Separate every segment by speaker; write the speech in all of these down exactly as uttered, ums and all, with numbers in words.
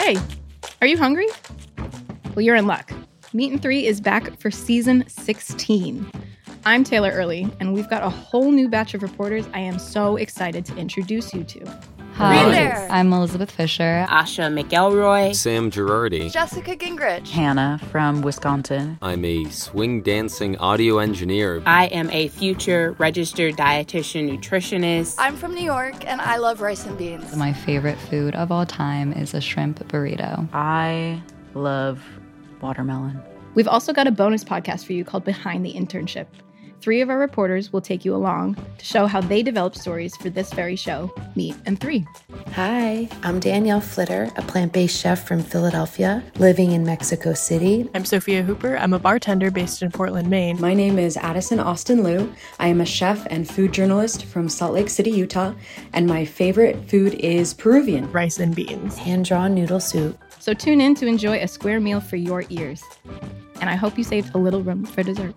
Speaker 1: Hey, are you hungry? Well, you're in luck. Meat and Three is back for season sixteen. I'm Taylor Early, and we've got a whole new batch of reporters I am so excited to introduce you to.
Speaker 2: Hi, there. I'm Elizabeth Fisher.
Speaker 3: Asha McElroy.
Speaker 4: Sam Girardi.
Speaker 5: Jessica Gingrich.
Speaker 6: Hannah from Wisconsin.
Speaker 4: I'm a swing dancing audio engineer.
Speaker 3: I am a future registered dietitian nutritionist.
Speaker 5: I'm from New York, and I love rice and beans.
Speaker 2: My favorite food of all time is a shrimp burrito.
Speaker 6: I love watermelon.
Speaker 1: We've also got a bonus podcast for you called Behind the Internship. Three of our reporters will take you along to show how they developed stories for this very show, Meat and Three.
Speaker 7: Hi, I'm Danielle Flitter, a plant-based chef from Philadelphia, living in Mexico City.
Speaker 8: I'm Sophia Hooper. I'm a bartender based in Portland, Maine.
Speaker 9: My name is Addison Austin Liu. I am a chef and food journalist from Salt Lake City, Utah, and my favorite food is Peruvian.
Speaker 8: Rice and beans.
Speaker 7: Hand-drawn noodle soup.
Speaker 1: So tune in to enjoy a square meal for your ears. And I hope you saved a little room for dessert.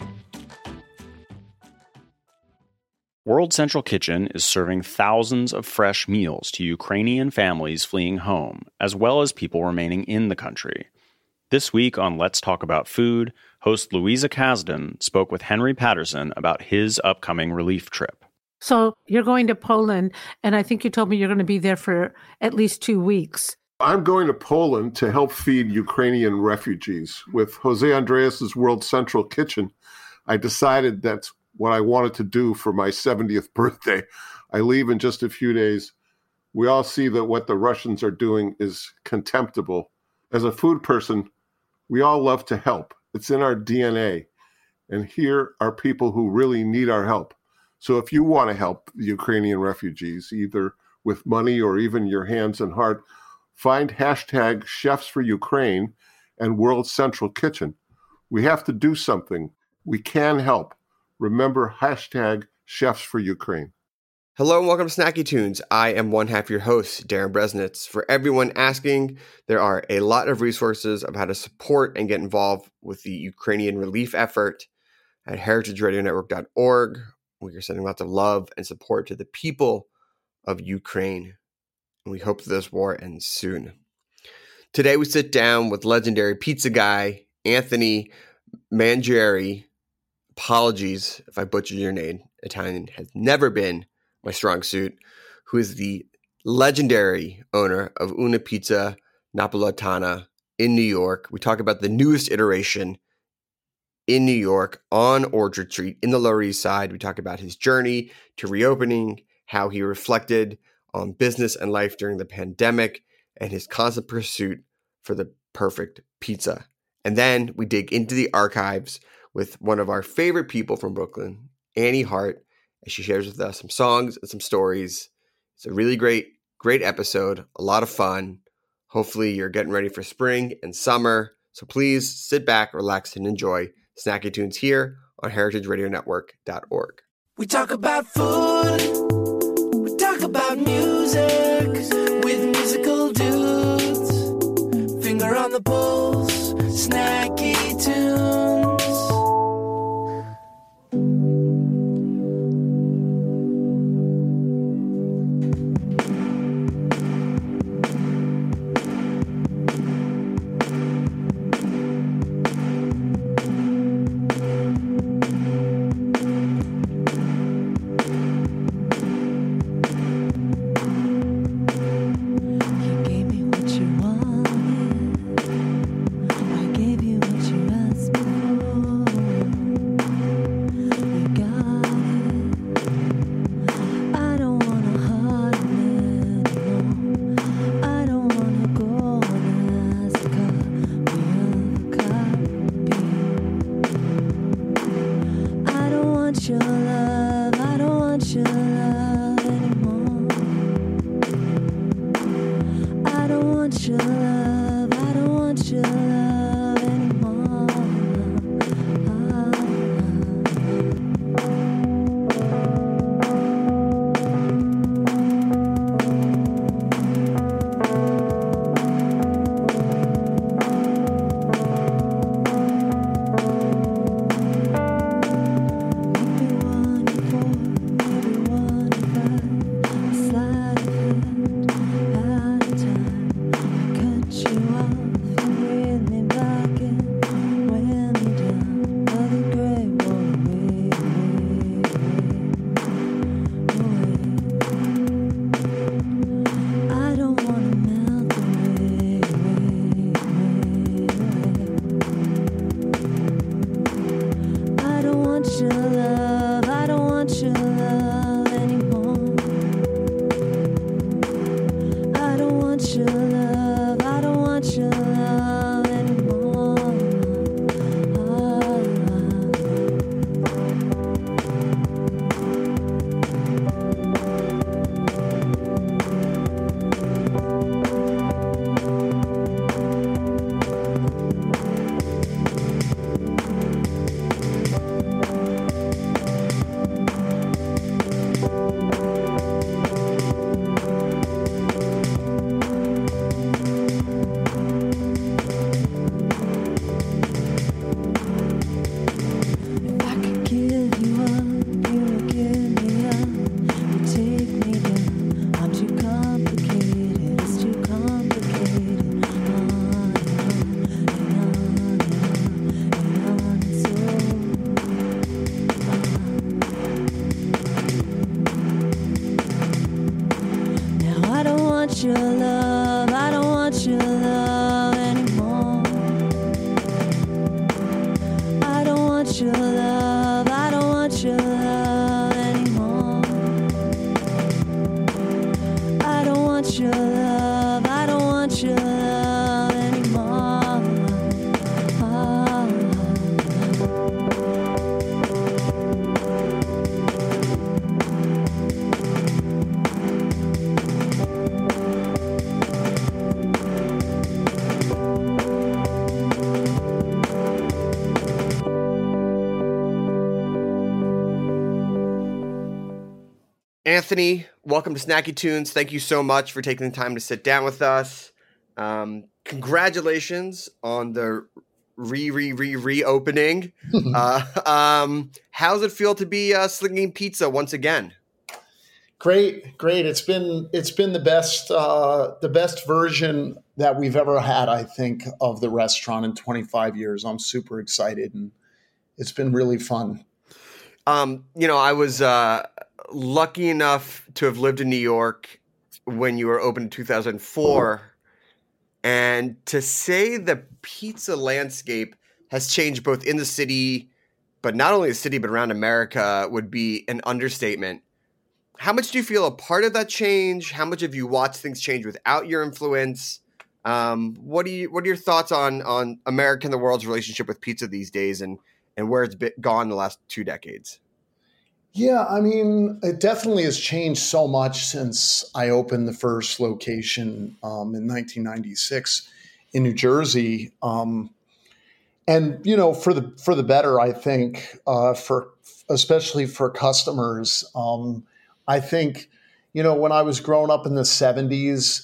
Speaker 10: World Central Kitchen is serving thousands of fresh meals to Ukrainian families fleeing home, as well as people remaining in the country. This week on Let's Talk About Food, host Louisa Kasdan spoke with Henry Patterson about his upcoming relief trip.
Speaker 11: So you're going to Poland, and I think you told me you're going to be there for at least two weeks.
Speaker 12: I'm going to Poland to help feed Ukrainian refugees. With Jose Andreas's World Central Kitchen, I decided that's what I wanted to do for my seventieth birthday. I leave in just a few days. We all see that what the Russians are doing is contemptible. As a food person, we all love to help. It's in our D N A. And here are people who really need our help. So if you want to help the Ukrainian refugees, either with money or even your hands and heart, find hashtag Chefs for Ukraine and World Central Kitchen. We have to do something. We can help. Remember, hashtag Chefs for Ukraine.
Speaker 13: Hello and welcome to Snacky Tunes. I am one half your host, Darren Bresnitz. For everyone asking, there are a lot of resources of how to support and get involved with the Ukrainian relief effort at heritage radio network dot org. We are sending lots of love and support to the people of Ukraine, and we hope that this war ends soon. Today we sit down with legendary pizza guy Anthony Mangieri. Apologies if I butchered your name. Italian has never been my strong suit. Who is the legendary owner of Una Pizza Napoletana in New York. We talk about the newest iteration in New York on Orchard Street in the Lower East Side. We talk about his journey to reopening, how he reflected on business and life during the pandemic, and his constant pursuit for the perfect pizza. And then we dig into the archives with one of our favorite people from Brooklyn, Annie Hart, as she shares with us some songs and some stories. It's a really great, great episode, a lot of fun. Hopefully you're getting ready for spring and summer. So please sit back, relax, and enjoy Snacky Tunes here on heritage radio network dot org.
Speaker 14: We talk about food, we talk about music, with musical dudes, finger on the pulse, Snacky Tunes. Could
Speaker 15: want your love, I don't want your love anymore. I don't want your love, I don't want your love anymore. I don't want your love, I don't want your love anymore. Ah.
Speaker 13: Anthony, welcome to Snacky Tunes. Thank you so much for taking the time to sit down with us. Um, congratulations on the re re re reopening. uh, um, how's it feel to be uh, slinging pizza once again?
Speaker 16: Great, great. It's been it's been the best uh, the best version that we've ever had, I think, of the restaurant in twenty-five years. I'm super excited, and it's been really fun.
Speaker 13: Um, you know, I was uh, lucky enough to have lived in New York when you were open in two thousand four. And to say the pizza landscape has changed both in the city, but not only the city, but around America would be an understatement. How much do you feel a part of that change? How much have you watched things change without your influence? Um, what do you, what are your thoughts on, on America and the world's relationship with pizza these days, and, and where it's been, gone the last two decades?
Speaker 16: Yeah, I mean, it definitely has changed so much since I opened the first location um, in nineteen ninety-six in New Jersey. Um, and, you know, for the for the better, I think, uh, for especially for customers. Um, I think, you know, when I was growing up in the seventies,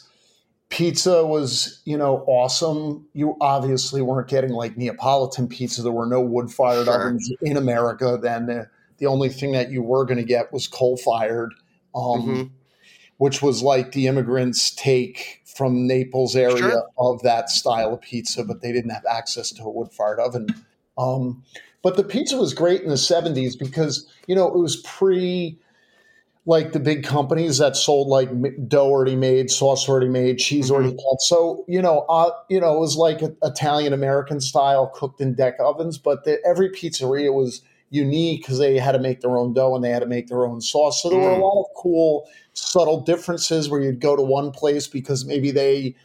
Speaker 16: pizza was, you know, awesome. You obviously weren't getting like Neapolitan pizza. There were no wood-fired
Speaker 13: Sure.
Speaker 16: ovens in America then. Uh, The only thing that you were going to get was coal-fired, um,
Speaker 13: Mm-hmm.
Speaker 16: which was like the immigrants' take from Naples area
Speaker 13: Sure.
Speaker 16: of that style of pizza, but they didn't have access to a wood-fired oven. Um, but the pizza was great in the seventies because, you know, it was pre like the big companies that sold like m- dough already made, sauce already made, cheese
Speaker 13: Mm-hmm.
Speaker 16: already cut. So, you know, uh, you know, it was like a, Italian-American style cooked in deck ovens, but the, every pizzeria was unique because they had to make their own dough and they had to make their own sauce. So there were a lot of cool, subtle differences where you'd go to one place because maybe they,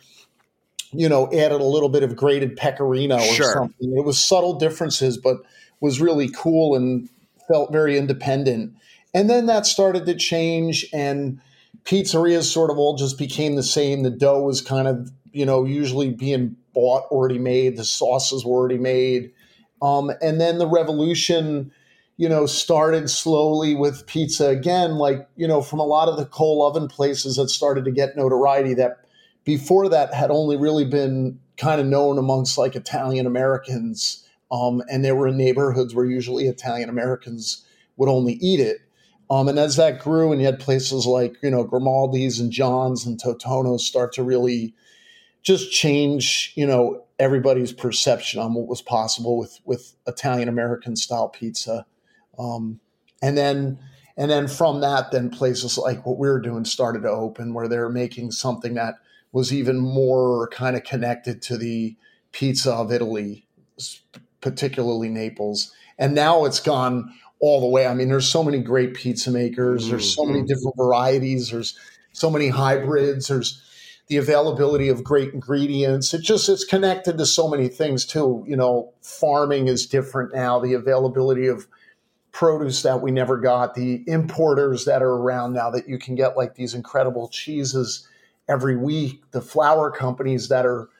Speaker 16: you know, added a little bit of grated pecorino or
Speaker 13: Sure.
Speaker 16: something. It was subtle differences, but was really cool and felt very independent. And then that started to change, and pizzerias sort of all just became the same. The dough was kind of, you know, usually being bought already made. The sauces were already made. Um, and then the revolution, you know, started slowly with pizza again, like, you know, from a lot of the coal oven places that started to get notoriety that before that had only really been kind of known amongst like Italian Americans. Um, and they were in neighborhoods where usually Italian Americans would only eat it. Um, and as that grew and you had places like, you know, Grimaldi's and John's and Totono's start to really just change, you know, everybody's perception on what was possible with, with Italian American style pizza. Um, and then, and then from that, then places like what we were doing started to open where they were making something that was even more kind of connected to the pizza of Italy, particularly Naples. And now it's gone all the way. I mean, there's so many great pizza makers. Mm-hmm. There's so many different varieties. There's so many hybrids. There's the availability of great ingredients. It just, it's connected to so many things too. You know, farming is different now. The availability of produce that we never got, the importers that are around now that you can get like these incredible cheeses every week, the flour companies that are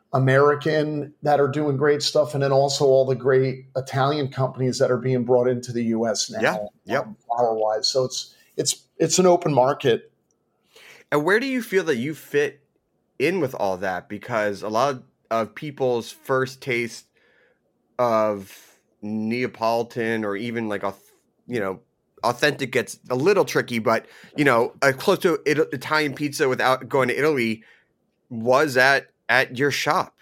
Speaker 16: American that are doing great stuff, and then also all the great Italian companies that are being brought into the U S now,
Speaker 13: Yeah, yep.
Speaker 16: um, flour-wise. So it's it's it's an open market.
Speaker 13: And where do you feel that you fit in with all that? Because a lot of, of people's first taste of Neapolitan or even like, you know, authentic gets a little tricky, but, you know, uh, close to it, Italian pizza without going to Italy was at at your shop.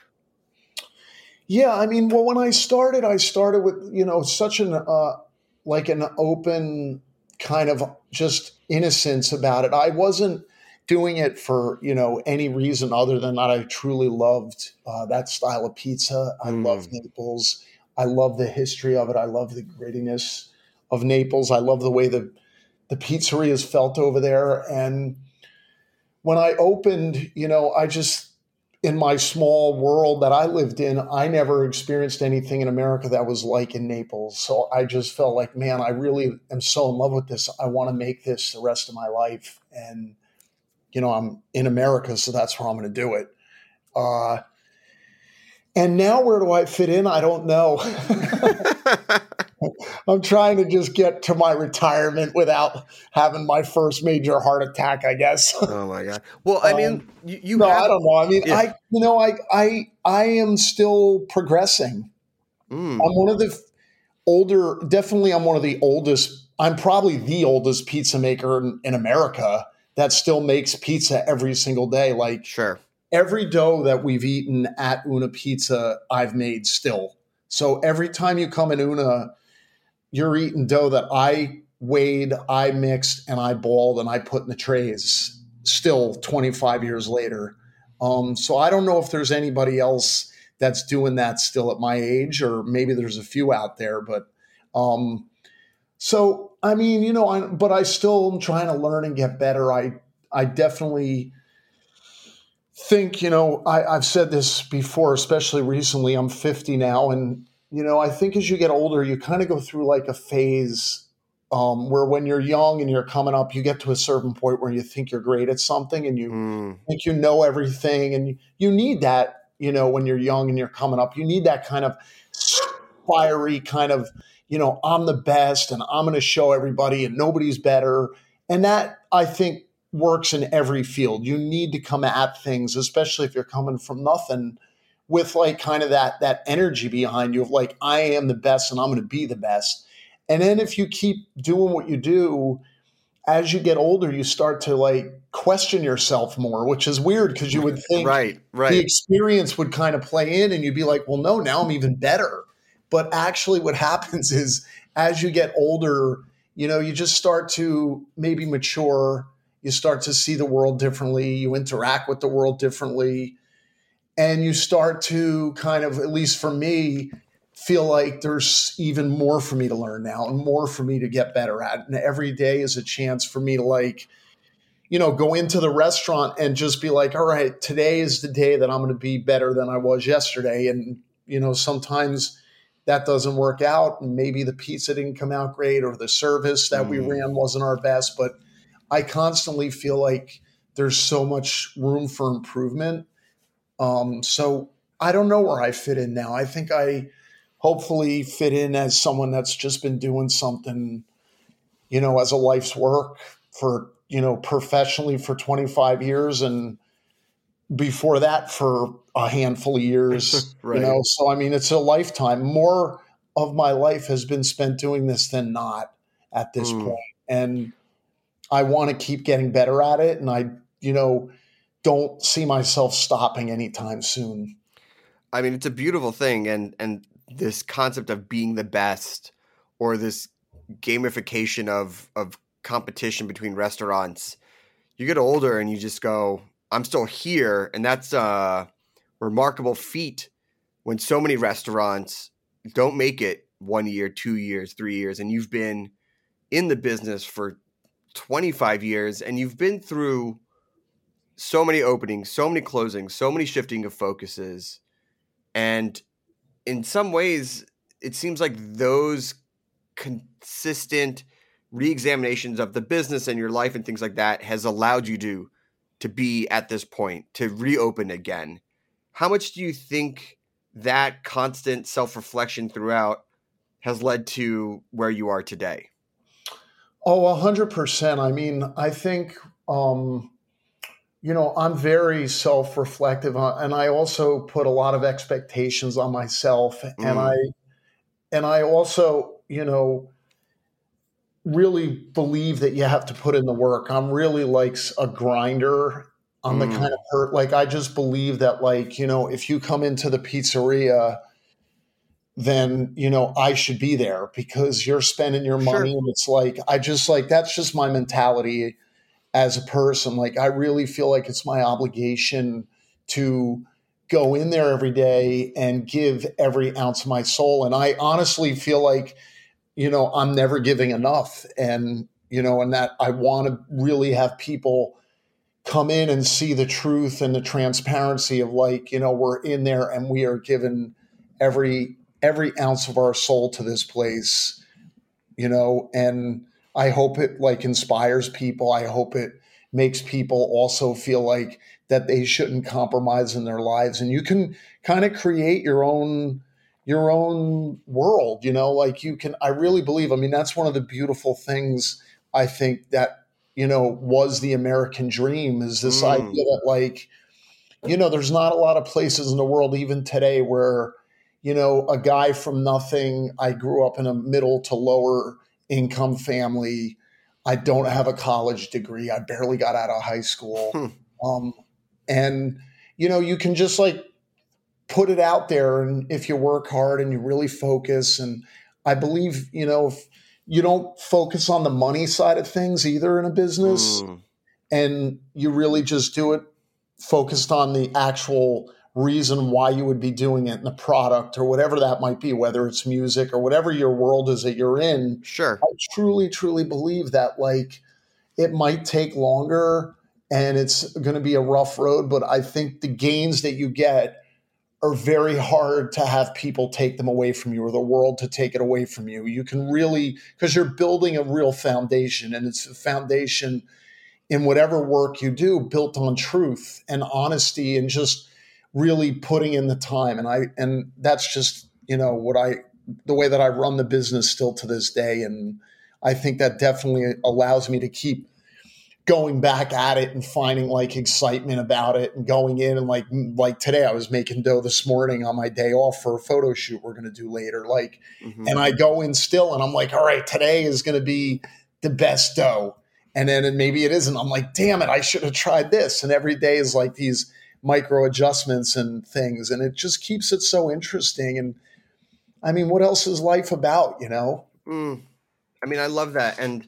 Speaker 16: Yeah, I mean, well, when I started, I started with, you know, such an, uh, like an open kind of just innocence about it. I wasn't doing it for, you know, any reason other than that I truly loved uh, that style of pizza. I
Speaker 13: Mm.
Speaker 16: love Naples. I love the history of it. I love the grittiness of Naples. I love the way the, the pizzeria is felt over there. And when I opened, you know, I just, in my small world that I lived in, I never experienced anything in America that was like in Naples. So I just felt like, man, I really am so in love with this. I want to make this the rest of my life. And, you know, I'm in America, so that's where I'm going to do it. Uh, and now where do I fit in? I don't know. I'm trying to just get to my retirement without having my first major heart attack, I guess.
Speaker 13: Oh my God. Well, I mean,
Speaker 16: Um,
Speaker 13: you, you
Speaker 16: no,
Speaker 13: have,
Speaker 16: I don't know. I mean,
Speaker 13: Yeah.
Speaker 16: I, you know, I, I, I am still progressing.
Speaker 13: Mm.
Speaker 16: I'm one of the f- older, definitely I'm one of the oldest, I'm probably the oldest pizza maker in, in America that still makes pizza every single day. Like
Speaker 13: Sure.
Speaker 16: every dough that we've eaten at Una Pizza, I've made still. So every time you come in Una, you're eating dough that I weighed, I mixed, and I balled, and I put in the trays still twenty-five years later. Um, so I don't know if there's anybody else that's doing that still at my age, or maybe there's a few out there. But um, so, I mean, you know, I, but I still am trying to learn and get better. I, I definitely think, you know, I, I've said this before, especially recently. I'm fifty now, and you know, I think as you get older, you kind of go through like a phase um, where when you're young and you're coming up, you get to a certain point where you think you're great at something and you
Speaker 13: Mm.
Speaker 16: think you know everything. And you, you need that, you know, when you're young and you're coming up, you need that kind of fiery kind of, you know, I'm the best and I'm going to show everybody and nobody's better. And that, I think, works in every field. You need to come at things, especially if you're coming from nothing, with like kind of that that energy behind you of like, I am the best and I'm going to be the best. And then if you keep doing what you do, as you get older, you start to like question yourself more, which is weird because you would think
Speaker 13: Right, right.
Speaker 16: the experience would kind of play in and you'd be like, well, no, now I'm even better. But actually what happens is as you get older, you know, you just start to maybe mature. You start to see the world differently. You interact with the world differently. And you start to kind of, at least for me, feel like there's even more for me to learn now and more for me to get better at. And every day is a chance for me to like, you know, go into the restaurant and just be like, all right, today is the day that I'm going to be better than I was yesterday. And, you know, sometimes that doesn't work out. And maybe the pizza didn't come out great or the service that we ran wasn't our best. But I constantly feel like there's so much room for improvement. Um, so I don't know where I fit in now. I think I hopefully fit in as someone that's just been doing something, you know, as a life's work for, you know, professionally for twenty-five years and before that for a handful of years,
Speaker 13: Right.
Speaker 16: you know? So, I mean, it's a lifetime. More of my life has been spent doing this than not at this
Speaker 13: Mm.
Speaker 16: point. And I want to keep getting better at it. And I, you know, don't see myself stopping anytime soon.
Speaker 13: I mean, it's a beautiful thing, and and this concept of being the best, or this gamification of of competition between restaurants. You get older and you just go, I'm still here, and that's a remarkable feat when so many restaurants don't make it one year, two years, three years, and you've been in the business for twenty-five years, and you've been through so many openings, so many closings, so many shifting of focuses. And in some ways, it seems like those consistent reexaminations of the business and your life and things like that has allowed you to, to be at this point, to reopen again. How much do you think that constant self-reflection throughout has led to where you are today?
Speaker 16: Oh, a hundred percent. I mean, I think, um, you know, I'm very self-reflective, uh, and I also put a lot of expectations on myself. Mm. And I, and I also, you know, really believe that you have to put in the work. I'm really like a grinder. I'm mm. the kind of person, like, I just believe that, like, you know, if you come into the pizzeria, then, you know, I should be there because you're spending your money. Sure. And it's like, I just like, that's just my mentality. as a person. Like, I really feel like it's my obligation to go in there every day and give every ounce of my soul. And I honestly feel like, you know, I'm never giving enough. And, you know, and that I want to really have people come in and see the truth and the transparency of, like, you know, we're in there and we are given every, every ounce of our soul to this place, you know, and I hope it like inspires people. I hope it makes people also feel like that they shouldn't compromise in their lives. And you can kind of create your own, your own world, you know, like you can, I really believe, I mean, that's one of the beautiful things I think that, you know, was the American dream, is this mm. idea that, like, you know, there's not a lot of places in the world, even today, where, you know, a guy from nothing, I grew up in a middle to lower income family. I don't have a college degree. I barely got out of high school. Hmm. Um, and, you know, you can just like put it out there. And if you work hard and you really focus, and I believe, you know, if you don't focus on the money side of things either in a business, mm. and you really just do it focused on the actual reason why you would be doing it in the product or whatever that might be, whether it's music or whatever your world is that you're in.
Speaker 13: Sure.
Speaker 16: I truly, truly believe that, like, it might take longer and it's going to be a rough road, but I think the gains that you get are very hard to have people take them away from you, or the world to take it away from you. You can really, because you're building a real foundation, and it's a foundation in whatever work you do built on truth and honesty and just really putting in the time. And I, and that's just, you know, what I, the way that I run the business still to this day. And I think that definitely allows me to keep going back at it and finding like excitement about it and going in and like, like today I was making dough this morning on my day off for a photo shoot we're going to do later. Like, mm-hmm. and I go in still and I'm like, all right, today is going to be the best dough. And then and maybe it isn't. I'm like, damn it, I should have tried this. And every day is like these micro adjustments and things. And it just keeps it so interesting. And I mean, what else is life about, you know?
Speaker 13: Mm. I mean, I love that. And,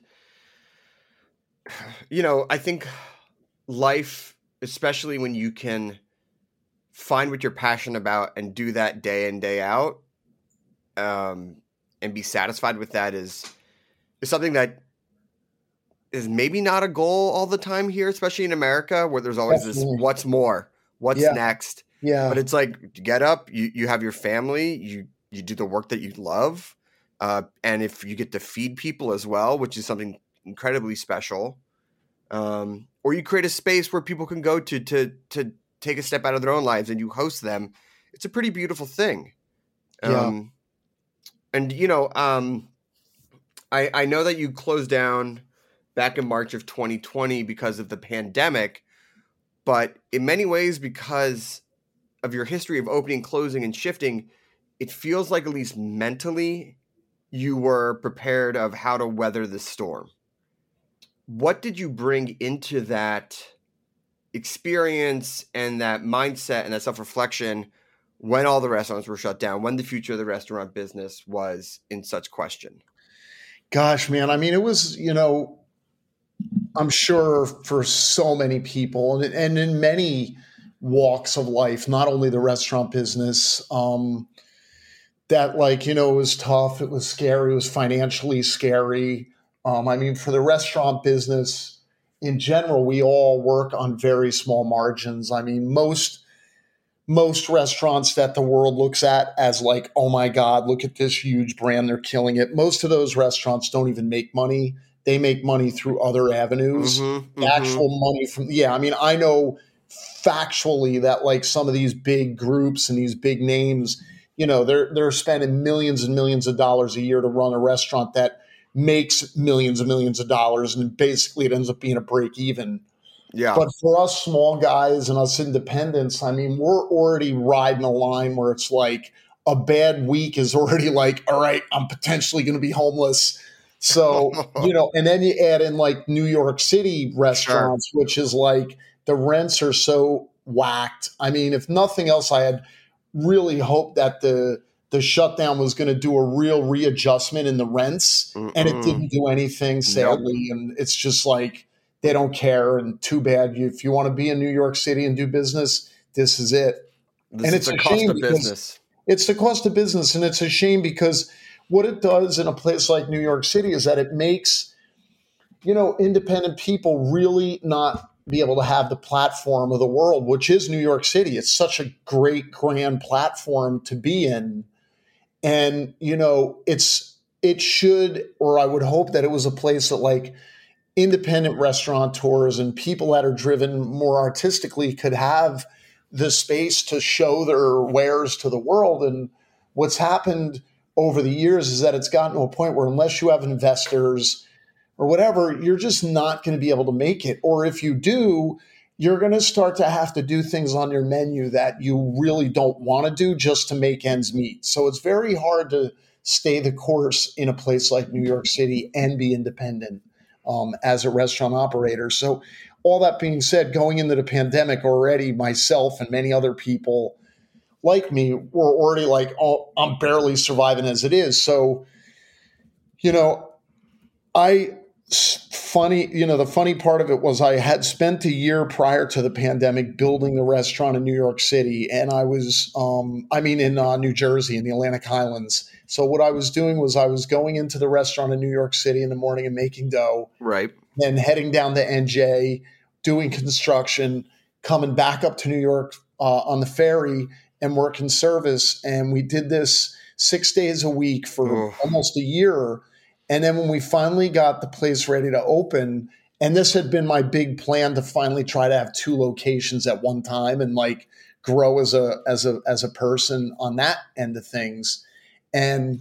Speaker 13: you know, I think life, especially when you can find what you're passionate about and do that day in, day out, um, and be satisfied with that is, is something that is maybe not a goal all the time here, especially in America, where there's always Definitely. this, what's more, what's
Speaker 16: yeah.
Speaker 13: next.
Speaker 16: Yeah.
Speaker 13: But it's like, you get up, you, you have your family, you, you do the work that you love. Uh, and if you get to feed people as well, which is something incredibly special, um, or you create a space where people can go to, to, to take a step out of their own lives and you host them. It's a pretty beautiful thing. Um,
Speaker 16: yeah.
Speaker 13: and you know, um, I, I know that you closed down back in March of twenty twenty because of the pandemic, but in many ways, because of your history of opening, closing, and shifting, it feels like at least mentally you were prepared of how to weather the storm. What did you bring into that experience and that mindset and that self-reflection when all the restaurants were shut down, when the future of the restaurant business was in such question?
Speaker 16: Gosh, man, I mean, it was, you know, I'm sure for so many people and, and in many walks of life, not only the restaurant business, um, that like, you know, it was tough. It was scary. It was financially scary. Um, I mean, for the restaurant business in general, we all work on very small margins. I mean, most most restaurants that the world looks at as like, oh my God, look at this huge brand, they're killing it. Most of those restaurants don't even make money. They make money through other avenues.
Speaker 13: Mm-hmm,
Speaker 16: the
Speaker 13: mm-hmm.
Speaker 16: actual money from, yeah, I mean, I know factually that like some of these big groups and these big names, you know, they're they're spending millions and millions of dollars a year to run a restaurant that makes millions and millions of dollars, and basically it ends up being a break even.
Speaker 13: Yeah.
Speaker 16: But for us small guys and us independents, I mean, we're already riding a line where it's like a bad week is already like, all right, I'm potentially going to be homeless. So, you know, and then you add in like New York City restaurants, sure. which is like the rents are so whacked. I mean, if nothing else, I had really hoped that the the shutdown was going to do a real readjustment in the rents, Mm-mm. and it didn't do anything, sadly. Nope. And it's just like they don't care, and too bad. If you want to be in New York City and do business, this is it.
Speaker 13: This
Speaker 16: and
Speaker 13: is
Speaker 16: it's
Speaker 13: the
Speaker 16: a
Speaker 13: cost
Speaker 16: shame
Speaker 13: of
Speaker 16: because
Speaker 13: business.
Speaker 16: It's the cost of business, and it's a shame because what it does in a place like New York City is that it makes, you know, independent people really not be able to have the platform of the world, which is New York City. It's such a great, grand platform to be in. And, you know, it's, it should, or I would hope that it was a place that like independent restaurateurs and people that are driven more artistically could have the space to show their wares to the world. And what's happened over the years is that it's gotten to a point where unless you have investors or whatever, you're just not going to be able to make it. Or if you do, you're going to start to have to do things on your menu that you really don't want to do just to make ends meet. So it's very hard to stay the course in a place like New York City and be independent um, as a restaurant operator. So all that being said, going into the pandemic already, myself and many other people like me were already like, oh, I'm barely surviving as it is. So, you know, I funny, you know, the funny part of it was I had spent a year prior to the pandemic building the restaurant in New York City. And I was, um, I mean, in uh, New Jersey, in the Atlantic Highlands. So what I was doing was I was going into the restaurant in New York City in the morning and making dough.
Speaker 13: Right.
Speaker 16: Then heading down to N J, doing construction, coming back up to New York uh, on the ferry and working service. And we did this six days a week for
Speaker 13: oh.
Speaker 16: almost a year. And then when we finally got the place ready to open, and this had been my big plan to finally try to have two locations at one time and like grow as a as a as a person on that end of things. And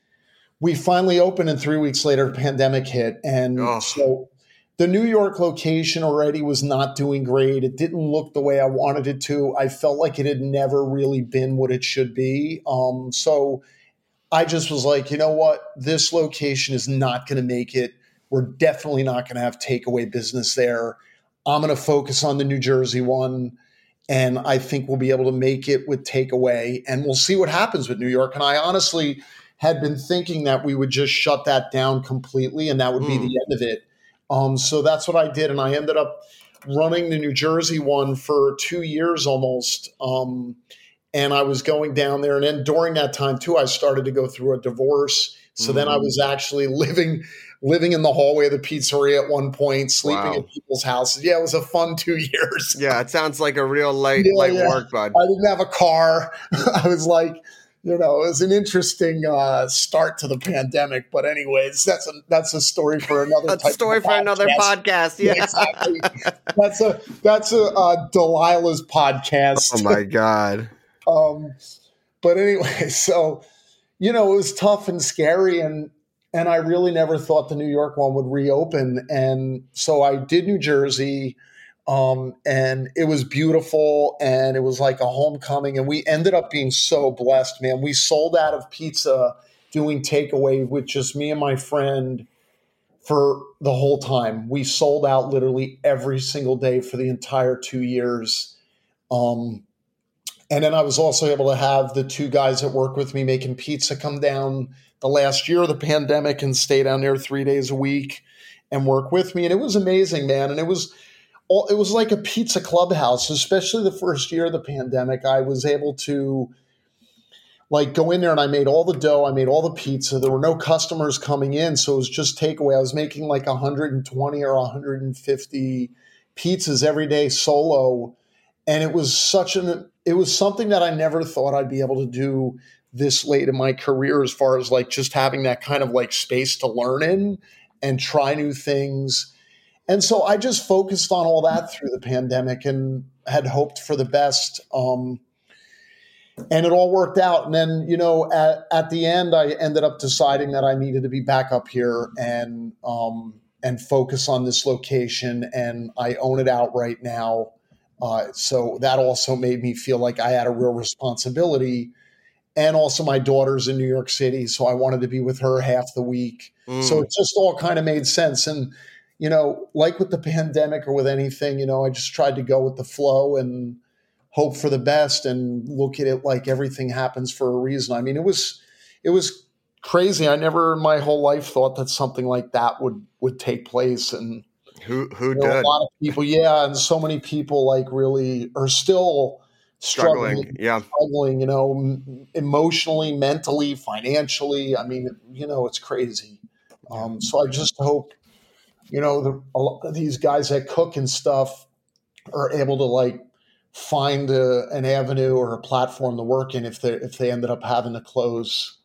Speaker 16: we finally opened, and three weeks later, the pandemic hit. And oh. so the New York location already was not doing great. It didn't look the way I wanted it to. I felt like it had never really been what it should be. Um, so I just was like, you know what? This location is not going to make it. We're definitely not going to have takeaway business there. I'm going to focus on the New Jersey one, and I think we'll be able to make it with takeaway, and we'll see what happens with New York. And I honestly had been thinking that we would just shut that down completely, and that would mm. be the end of it. Um, so that's what I did, and I ended up running the New Jersey one for two years almost. Um, And I was going down there. And then during that time, too, I started to go through a divorce. So mm. then I was actually living living in the hallway of the pizzeria at one point, sleeping wow. at people's houses. Yeah, it was a fun two years.
Speaker 13: Yeah, it sounds like a real light,
Speaker 16: yeah,
Speaker 13: light
Speaker 16: yeah.
Speaker 13: work, bud.
Speaker 16: I didn't have a car. I was like, you know, it was an interesting uh, start to the pandemic. But anyways, that's a that's a story for another
Speaker 13: That's
Speaker 16: type
Speaker 13: a story
Speaker 16: of
Speaker 13: for
Speaker 16: podcast.
Speaker 13: another podcast. Yeah,
Speaker 16: yeah exactly. That's a, that's a uh, Delilah's podcast.
Speaker 13: Oh, my God.
Speaker 16: Um, but anyway, so, you know, it was tough and scary, and, and I really never thought the New York one would reopen. And so I did New Jersey, um, and it was beautiful, and it was like a homecoming, and we ended up being so blessed, man. We sold out of pizza doing takeaway with just me and my friend for the whole time. We sold out literally every single day for the entire two years. Um, And then I was also able to have the two guys that work with me making pizza come down the last year of the pandemic and stay down there three days a week and work with me. And it was amazing, man. And it was all, it was like a pizza clubhouse, especially the first year of the pandemic. I was able to like go in there and I made all the dough. I made all the pizza. There were no customers coming in. So it was just takeaway. I was making like one hundred twenty or one hundred fifty pizzas every day solo. And it was such an, it was something that I never thought I'd be able to do this late in my career, as far as like just having that kind of like space to learn in and try new things. And so I just focused on all that through the pandemic and had hoped for the best. Um, and it all worked out. And then, you know, at, at the end, I ended up deciding that I needed to be back up here and, um, and focus on this location. And I own it outright now. Uh, so that also made me feel like I had a real responsibility. And also my daughter's in New York City, so I wanted to be with her half the week. Mm. So it just all kind of made sense. And, you know, like with the pandemic or with anything, you know, I just tried to go with the flow and hope for the best and look at it like everything happens for a reason. I mean, it was it was crazy. I never in my whole life thought that something like that would, would take place. And
Speaker 13: Who who
Speaker 16: you know,
Speaker 13: did?
Speaker 16: A lot of people, yeah, and so many people like really are still struggling,
Speaker 13: Struggling, yeah.
Speaker 16: struggling, you know, m- emotionally, mentally, financially. I mean, you know, it's crazy. Um, so I just hope, you know, the, a lot of these guys that cook and stuff are able to like find a, an avenue or a platform to work in if they if they ended up having to close.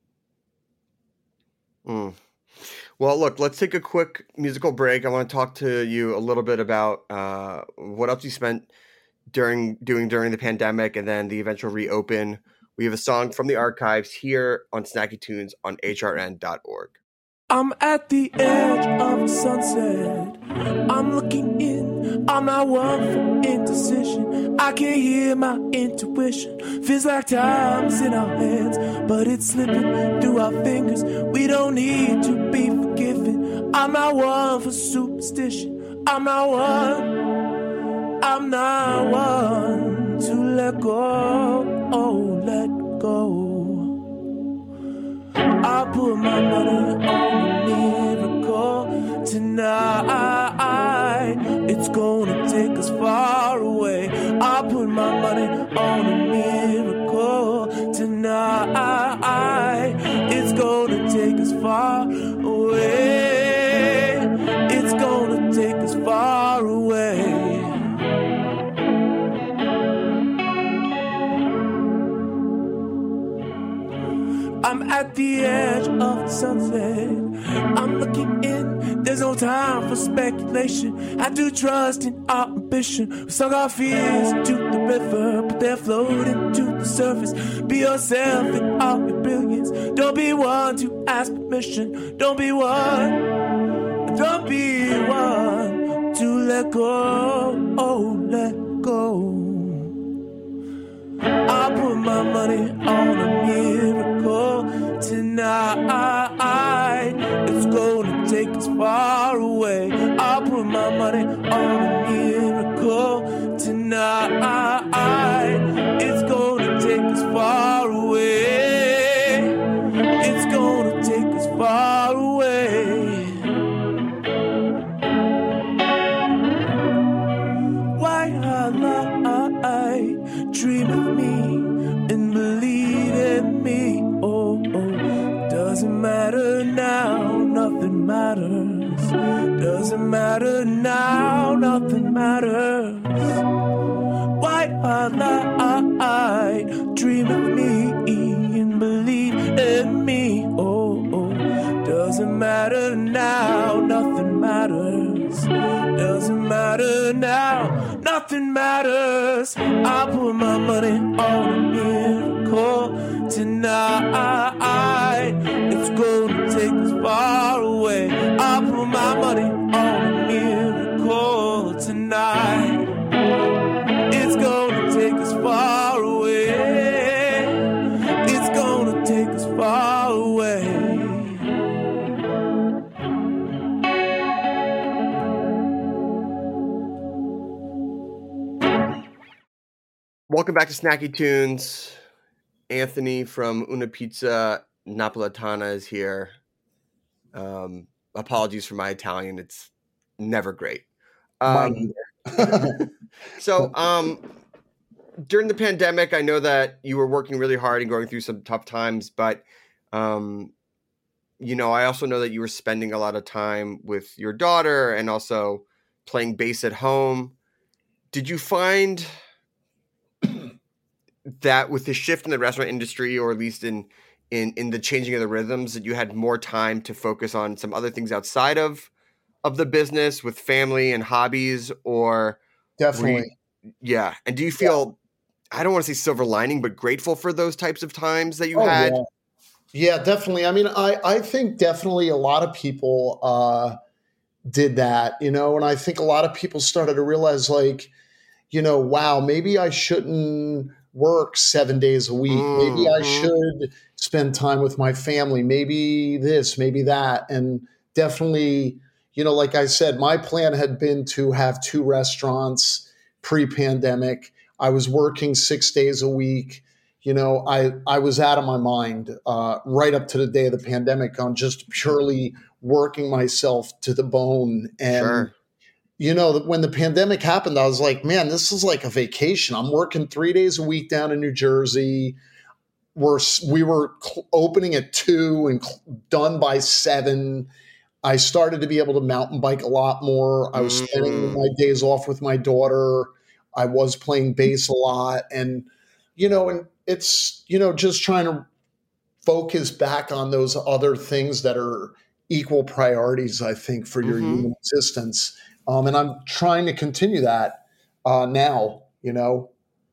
Speaker 13: Mm. Well, look, let's take a quick musical break. I want to talk to you a little bit about uh, what else you spent during doing during the pandemic and then the eventual reopen. We have a song from the archives here on Snacky Tunes on H R N dot org.
Speaker 14: I'm at the edge of the sunset. I'm looking in. I'm not one for indecision. I can hear my intuition. Feels like time's in our hands, but it's slipping through our fingers. We don't need to be forgiven. I'm not one for superstition. I'm not one. I'm not one to let go. Oh, let go. I put my money on a miracle tonight. It's gonna take us far away. I put my money on a miracle tonight. It's gonna take us far away. It's gonna take us far away. I'm at the edge of the sunset. I'm looking in. There's no time for speculation. I do trust in our ambition. We sunk our fears into the river, but they're floating to the surface. Be yourself in all your brilliance. Don't be one to ask permission. Don't be one. Don't be one to let go. Oh, let go. I put my money on a miracle tonight. It's gonna take us far away. I put my money on a miracle tonight. It's gonna take us far away. It's gonna take us far away. Why I dream of me and believe in me. Oh, oh, doesn't matter now, nothing matters. Doesn't matter now, nothing matters. Why I dream of me and believe in me. Oh, oh, doesn't matter now, nothing matters. Doesn't matter now, nothing matters. I put my money on a miracle tonight. It's gonna take us far away. I put my money on a miracle tonight. It's gonna take us far away. It's gonna take us far away.
Speaker 13: Welcome back to Snacky Tunes. Anthony from Una Pizza Napoletana is here. Um, apologies for my Italian. It's never great. Um, so um, during the pandemic, I know that you were working really hard and going through some tough times, but um, you know, I also know that you were spending a lot of time with your daughter and also playing bass at home. Did you find that with the shift in the restaurant industry, or at least in, in, in the changing of the rhythms, that you had more time to focus on some other things outside of, of the business with family and hobbies? Or
Speaker 16: definitely.
Speaker 13: You, yeah. And do you feel, yeah. I don't want to say silver lining, but grateful for those types of times that you
Speaker 16: oh,
Speaker 13: had?
Speaker 16: Yeah. yeah, definitely. I mean, I, I think definitely a lot of people uh, did that, you know, and I think a lot of people started to realize, like, you know, wow, maybe I shouldn't work seven days a week. Mm-hmm. Maybe I should spend time with my family. Maybe this, maybe that. And definitely, you know, like I said, my plan had been to have two restaurants pre-pandemic. I was working six days a week. You know, I, I was out of my mind uh, right up to the day of the pandemic on just purely working myself to the bone and,
Speaker 13: sure.
Speaker 16: you know, when the pandemic happened, I was like, man, this is like a vacation. I'm working three days a week down in New Jersey. We're, we were cl- opening at two and cl- done by seven. I started to be able to mountain bike a lot more. I was mm-hmm. spending my days off with my daughter. I was playing bass a lot. And, you know, and it's, you know, just trying to focus back on those other things that are equal priorities, I think, for your mm-hmm. human existence. Um, and I'm trying to continue that uh, now, you know?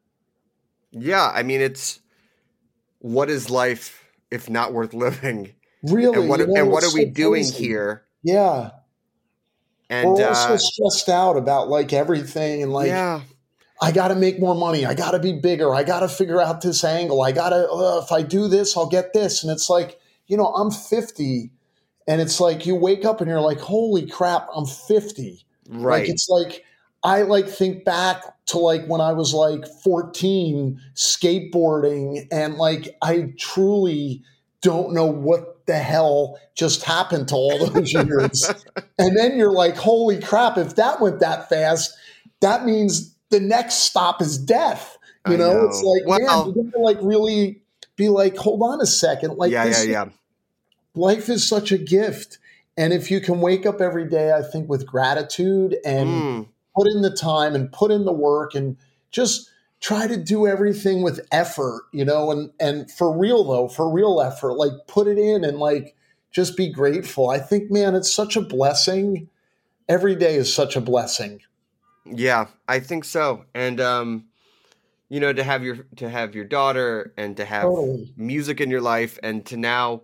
Speaker 13: Yeah. I mean, it's, what is life if not worth living?
Speaker 16: Really?
Speaker 13: And what,
Speaker 16: you know,
Speaker 13: and what are we
Speaker 16: so
Speaker 13: doing
Speaker 16: crazy.
Speaker 13: here?
Speaker 16: Yeah.
Speaker 13: And
Speaker 16: we're also
Speaker 13: uh,
Speaker 16: stressed out about like everything. And like,
Speaker 13: yeah.
Speaker 16: I got to make more money. I got to be bigger. I got to figure out this angle. I got to, uh, if I do this, I'll get this. And it's like, you know, I'm fifty and it's like you wake up and you're like, holy crap, I'm fifty.
Speaker 13: Right.
Speaker 16: Like, it's like, I like think back to like when I was like fourteen skateboarding and like, I truly don't know what the hell just happened to all those years. And then you're like, holy crap, if that went that fast, that means the next stop is death. You know? know, it's like, well, man, you're going to like really be like, hold on a second. Like,
Speaker 13: yeah,
Speaker 16: this,
Speaker 13: yeah, yeah.
Speaker 16: Life is such a gift. And if you can wake up every day, I think with gratitude and mm. put in the time and put in the work and just try to do everything with effort, you know, and, and for real though, for real effort, like put it in and like, just be grateful. I think, man, it's such a blessing. Every day is such a blessing.
Speaker 13: Yeah, I think so. And, um, you know, to have your, to have your daughter and to have totally. music in your life and to now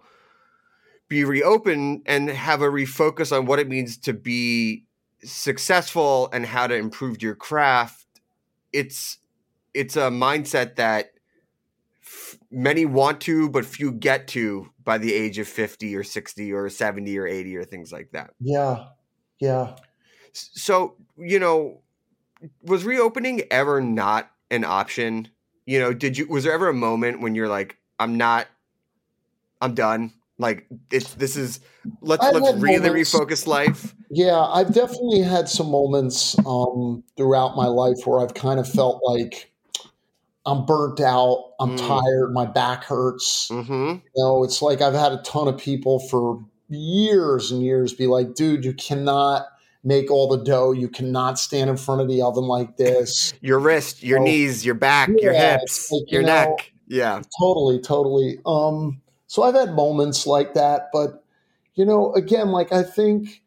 Speaker 13: be reopened and have a refocus on what it means to be successful and how to improve your craft. It's, it's a mindset that f- many want to, but few get to by the age of fifty or sixty or seventy or eighty or things like that.
Speaker 16: Yeah. Yeah.
Speaker 13: So, you know, was reopening ever not an option? You know, did you, was there ever a moment when you're like, I'm not, I'm done. Like it's, this is, let's,
Speaker 16: I've
Speaker 13: let's really
Speaker 16: moments,
Speaker 13: refocus life.
Speaker 16: Yeah. I've definitely had some moments um, throughout my life where I've kind of felt like I'm burnt out. I'm mm. tired. My back hurts.
Speaker 13: Mm-hmm.
Speaker 16: You know, it's like I've had a ton of people for years and years be like, dude, you cannot make all the dough. You cannot stand in front of the oven like this.
Speaker 13: Your wrist, your so, knees, your back, yeah, your hips, like, your you know, neck. Yeah.
Speaker 16: Totally, totally. Um, so I've had moments like that, but you know, again, like I think,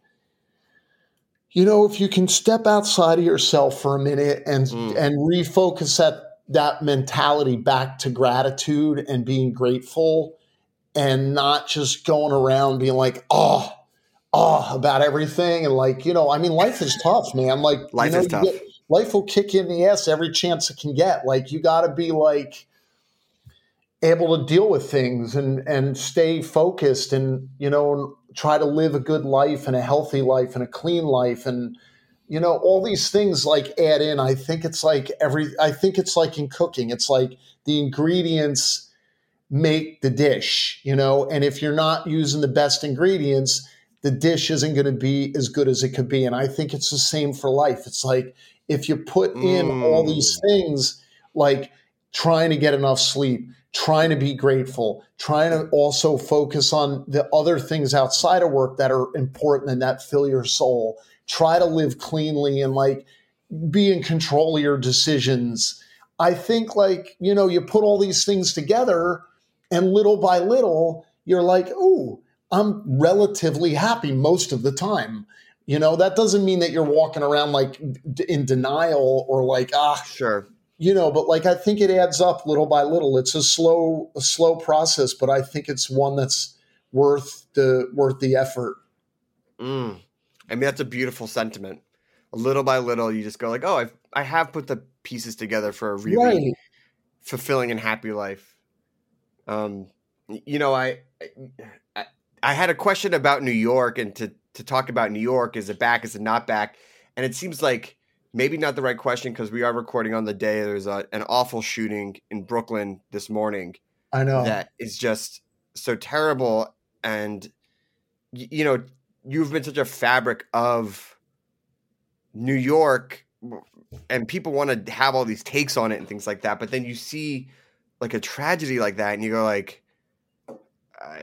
Speaker 16: you know, if you can step outside of yourself for a minute and mm. and refocus that that mentality back to gratitude and being grateful and not just going around being like, oh, oh, about everything. And like, you know, I mean, life is tough, man. Like,
Speaker 13: life
Speaker 16: you know,
Speaker 13: is tough.
Speaker 16: Get, life will kick you in the ass every chance it can get. Like, you got to be like able to deal with things and, and stay focused and, you know, try to live a good life and a healthy life and a clean life. And, you know, all these things like add in. I think it's like every, I think it's like in cooking. It's like the ingredients make the dish, you know, and if you're not using the best ingredients, the dish isn't going to be as good as it could be. And I think it's the same for life. It's like, if you put in mm. all these things, like trying to get enough sleep, trying to be grateful, trying to also focus on the other things outside of work that are important and that fill your soul, try to live cleanly and like be in control of your decisions. I think like, you know, you put all these things together and little by little, you're like, ooh, I'm relatively happy most of the time. You know, that doesn't mean that you're walking around like in denial or like, ah,
Speaker 13: sure.
Speaker 16: You know, but like, I think it adds up little by little. It's a slow, a slow process, but I think it's one that's worth the, worth the effort.
Speaker 13: Mm. I mean, that's a beautiful sentiment. Little by little, you just go like, oh, I've, I have put the pieces together for a really
Speaker 16: right.
Speaker 13: fulfilling and happy life. Um, you know, I, I, I had a question about New York and to, to talk about New York. Is it back? Is it not back? And it seems like maybe not the right question because we are recording on the day. There's a, an awful shooting in Brooklyn this morning.
Speaker 16: I know.
Speaker 13: That is just so terrible. And, you know, you've been such a fabric of New York, and people want to have all these takes on it and things like that, but then you see like a tragedy like that and you go like, uh,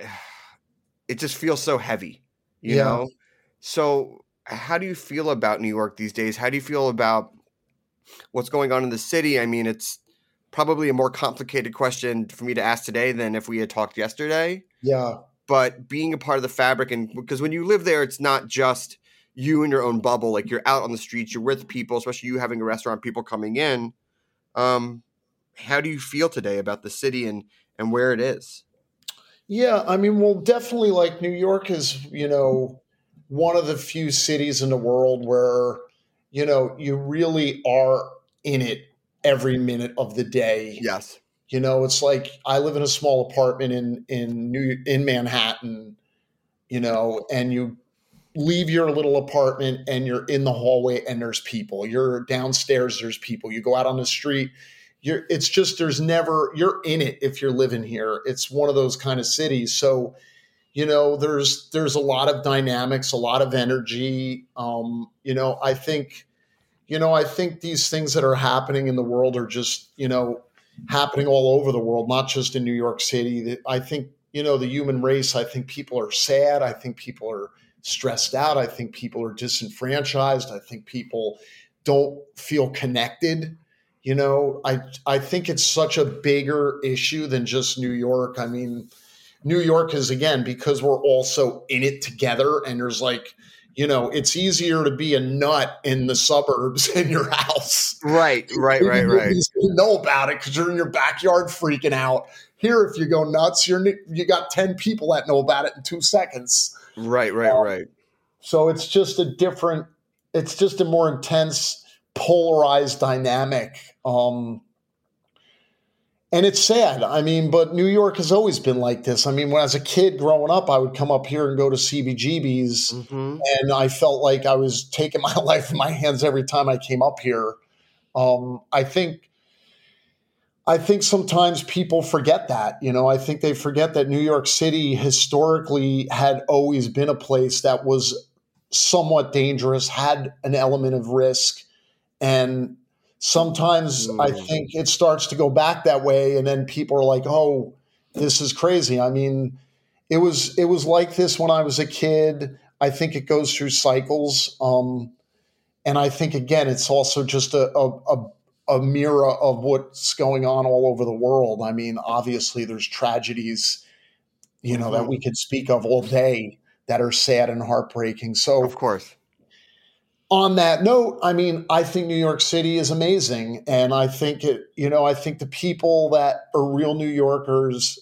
Speaker 13: it just feels so heavy, you
Speaker 16: Yeah.
Speaker 13: know? So how do you feel about New York these days? How do you feel about what's going on in the city? I mean, it's probably a more complicated question for me to ask today than if we had talked yesterday.
Speaker 16: Yeah.
Speaker 13: But being a part of the fabric, and because when you live there, it's not just you in your own bubble. Like you're out on the streets, you're with people, especially you having a restaurant, people coming in. Um, how do you feel today about the city and, and where it is?
Speaker 16: Yeah, I mean, well, definitely like New York is, you know, one of the few cities in the world where, you know, you really are in it every minute of the day.
Speaker 13: Yes.
Speaker 16: You know, it's like I live in a small apartment in in New in Manhattan, you know, and you leave your little apartment and you're in the hallway and there's people. You're downstairs, there's people. You go out on the street, you're it's just there's never you're in it if you're living here. It's one of those kind of cities. So, you know, there's there's a lot of dynamics, a lot of energy. Um, you know, I think, you know, I think these things that are happening in the world are just, you know, happening all over the world, not just in New York City. I think, you know, the human race, I think people are sad. I think people are stressed out. I think people are disenfranchised. I think people don't feel connected. You know, I I think it's such a bigger issue than just New York. I mean, New York is, again, because we're all so in it together and there's like, you know, it's easier to be a nut in the suburbs in your house.
Speaker 13: Right, right, right, right.
Speaker 16: You know about it because you're in your backyard freaking out. Here, if you go nuts, you're you got ten people that know about it in two seconds.
Speaker 13: Right, right,
Speaker 16: um,
Speaker 13: right.
Speaker 16: So it's just a different, it's just a more intense, polarized dynamic. Um, and it's sad. I mean, but New York has always been like this. I mean, when I was a kid growing up, I would come up here and go to C B G B's,
Speaker 13: mm-hmm.
Speaker 16: and I felt like I was taking my life in my hands every time I came up here. Um, I think, I think sometimes people forget that. You know, I think they forget that New York City historically had always been a place that was somewhat dangerous, had an element of risk, and sometimes mm. I think it starts to go back that way, and then people are like, "Oh, this is crazy." I mean, it was it was like this when I was a kid. I think it goes through cycles, um, and I think again, it's also just a, a, a a mirror of what's going on all over the world. I mean, obviously, there's tragedies, you know, mm-hmm. that we could speak of all day that are sad and heartbreaking. So,
Speaker 13: of course.
Speaker 16: On that note, I mean, I think New York City is amazing. And I think it, you know, I think the people that are real New Yorkers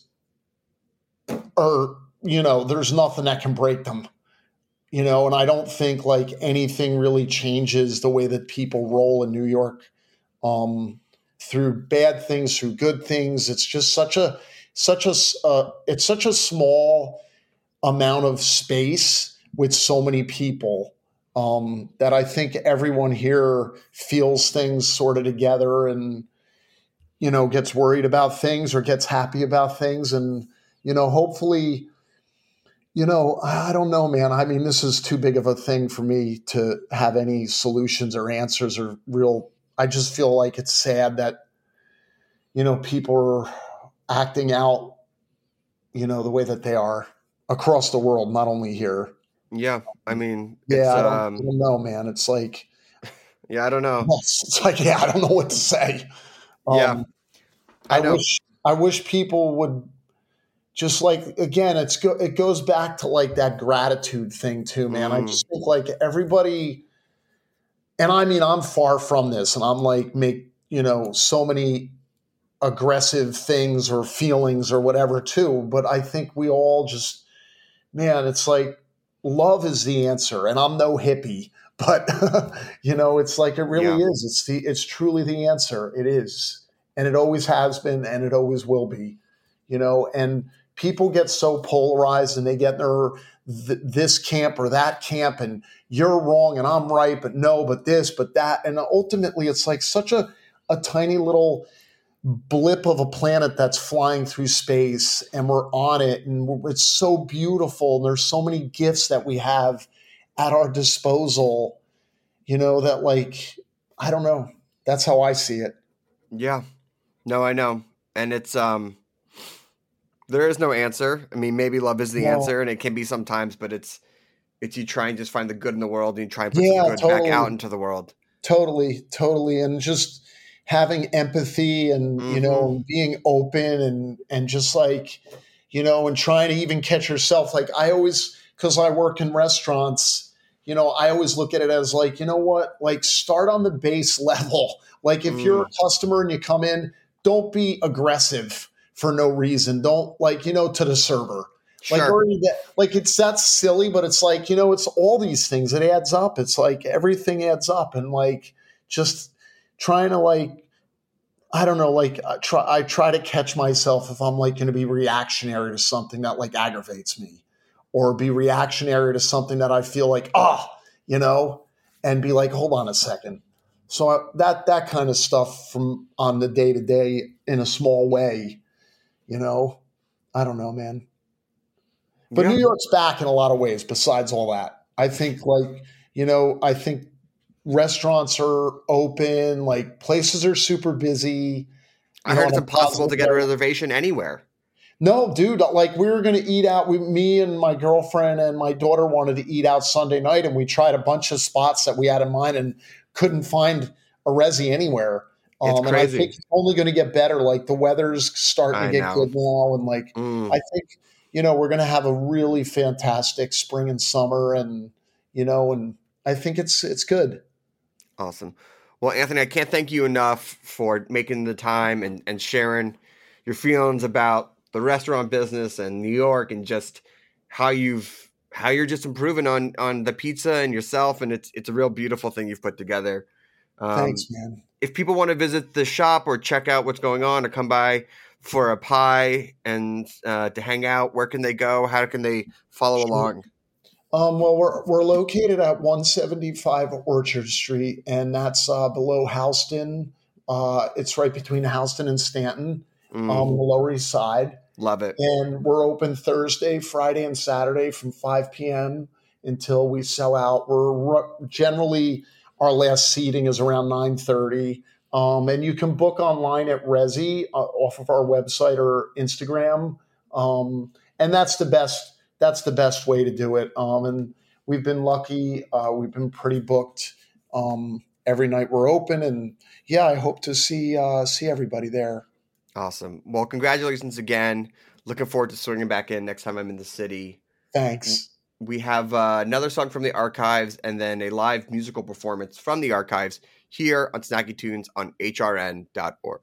Speaker 16: are, you know, there's nothing that can break them, you know, and I don't think like anything really changes the way that people roll in New York, um, through bad things, through good things. It's just such a, such a, uh, it's such a small amount of space with so many people. Um, that I think everyone here feels things sort of together and, you know, gets worried about things or gets happy about things. And, you know, hopefully, you know, I don't know, man. I mean, this is too big of a thing for me to have any solutions or answers or real. I just feel like it's sad that, you know, people are acting out, you know, the way that they are across the world, not only here.
Speaker 13: Yeah, I mean,
Speaker 16: yeah,
Speaker 13: it's,
Speaker 16: I don't,
Speaker 13: um,
Speaker 16: I don't know, man. It's like,
Speaker 13: yeah, I don't know.
Speaker 16: It's like, yeah, I don't know what to say. Um,
Speaker 13: yeah, I,
Speaker 16: I
Speaker 13: know.
Speaker 16: wish, I wish people would just like, again, it's go, it goes back to like that gratitude thing too, man. Mm. I just think like everybody, and I mean, I'm far from this, and I'm like make you know so many aggressive things or feelings or whatever too. But I think we all just, man, it's like. Love is the answer, and I'm no hippie, but you know, it's like it really
Speaker 13: yeah.
Speaker 16: is. It's the it's truly the answer. It is, and it always has been, and it always will be. You know, and people get so polarized, and they get their th- this camp or that camp, and you're wrong, and I'm right, but no, but this, but that, and ultimately, it's like such a a tiny little blip of a planet that's flying through space, and we're on it, and it's so beautiful, and there's so many gifts that we have at our disposal, you know, that like, I don't know. That's how I see it.
Speaker 13: Yeah. No, I know. And it's, um, there is no answer. I mean, maybe love is the
Speaker 16: No.
Speaker 13: answer, and it can be sometimes, but it's, it's you try and just find the good in the world, and you try and put
Speaker 16: Yeah,
Speaker 13: the good
Speaker 16: totally.
Speaker 13: back out into the world.
Speaker 16: Totally, totally. And just having empathy and,
Speaker 13: Mm-hmm.
Speaker 16: you know, being open and, and just like, you know, and trying to even catch yourself. Like I always, cause I work in restaurants, you know, I always look at it as like, you know what, like start on the base level. Like if
Speaker 13: Mm.
Speaker 16: you're a customer and you come in, don't be aggressive for no reason. Don't like, you know, to the server. Like,
Speaker 13: Sure.
Speaker 16: already that, like it's that's silly, but it's like, you know, it's all these things. It adds up. It's like everything adds up, and like just trying to like, I don't know, like I try, I try to catch myself if I'm like going to be reactionary to something that like aggravates me, or be reactionary to something that I feel like, ah, oh, you know, and be like, hold on a second. So I, that that kind of stuff from on the day to day in a small way, you know, I don't know, man. But
Speaker 13: Yeah.
Speaker 16: New York's back in a lot of ways besides all that. I think like, you know, I think restaurants are open, like places are super busy.
Speaker 13: I
Speaker 16: You
Speaker 13: heard
Speaker 16: know,
Speaker 13: it's
Speaker 16: on a
Speaker 13: impossible to
Speaker 16: positive
Speaker 13: get a
Speaker 16: note.
Speaker 13: reservation anywhere.
Speaker 16: No, dude, like we were going to eat out. We, me and my girlfriend and my daughter wanted to eat out Sunday night, and we tried a bunch of spots that we had in mind and couldn't find a resi anywhere.
Speaker 13: It's
Speaker 16: Um, and I
Speaker 13: crazy.
Speaker 16: think it's only going to get better. Like the weather's starting
Speaker 13: I
Speaker 16: to get
Speaker 13: know.
Speaker 16: good now. And like,
Speaker 13: Mm.
Speaker 16: I think, you know, we're going to have a really fantastic spring and summer, and, you know, and I think it's, it's good.
Speaker 13: Awesome. Well, Anthony, I can't thank you enough for making the time and, and sharing your feelings about the restaurant business and New York, and just how you've how you're just improving on on the pizza and yourself, and it's it's a real beautiful thing you've put together. Um,
Speaker 16: Thanks, man.
Speaker 13: If people want to visit the shop or check out what's going on, or come by for a pie and uh, to hang out, where can they go? How can they follow along?
Speaker 16: Um, well, we're we're located at one seventy-five Orchard Street, and that's uh, below Houston. Uh, it's right between Houston and Stanton,
Speaker 13: Mm.
Speaker 16: um, the Lower East Side.
Speaker 13: Love it.
Speaker 16: And we're open Thursday, Friday, and Saturday from five p.m. until we sell out. We're ru- generally our last seating is around nine thirty. Um, and you can book online at Resi uh, off of our website or Instagram. Um, and that's the best. That's the best way to do it. Um, and we've been lucky. Uh, we've been pretty booked um, every night we're open. And yeah, I hope to see uh, see everybody there.
Speaker 13: Awesome. Well, congratulations again. Looking forward to swinging back in next time I'm in the city.
Speaker 16: Thanks.
Speaker 13: We have uh, another song from the archives, and then a live musical performance from the archives here on Snacky Tunes on H R N dot org.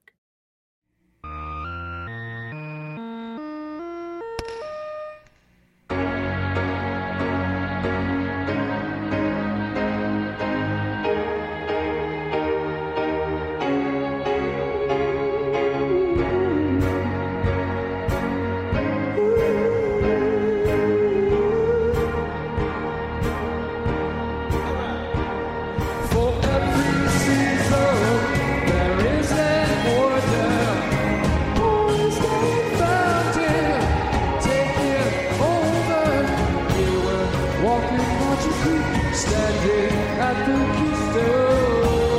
Speaker 14: For every season, there is an order. Always getting fountain, taking over. We were walking Marching Creek, standing at the keystone.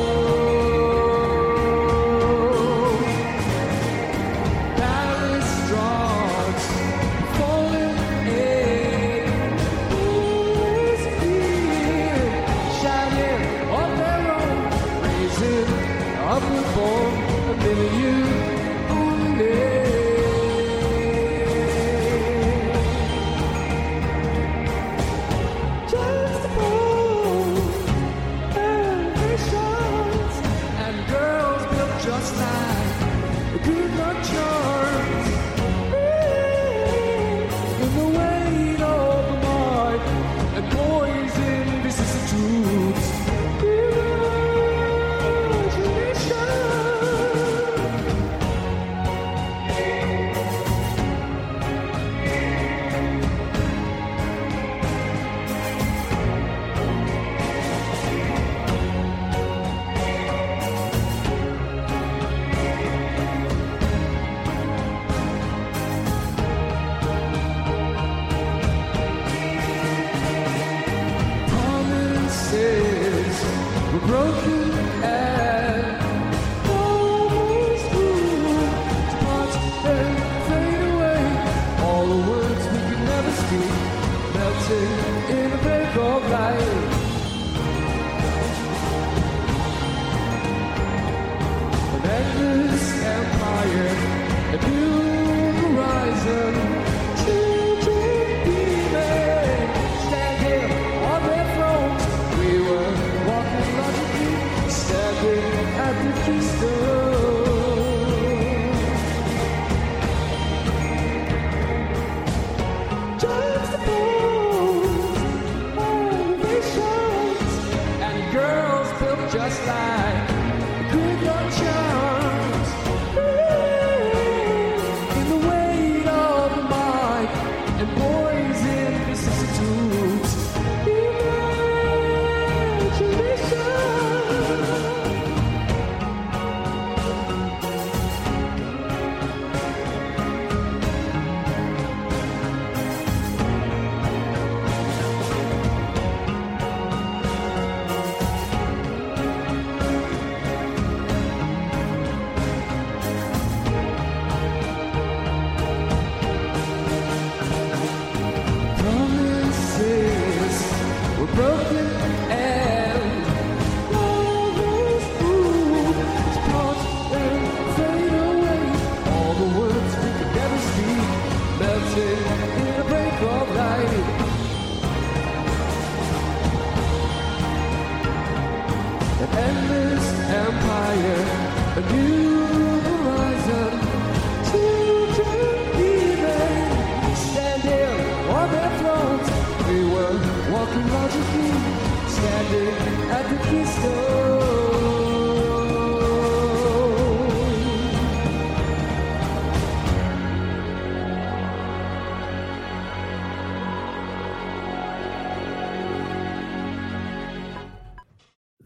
Speaker 14: Paris drops, falling in. Always here, shining on their own, raising up before a million only. Just for elevations, and girls built just like good luck charms. In the weight of the mark, and boys in vicissitudes.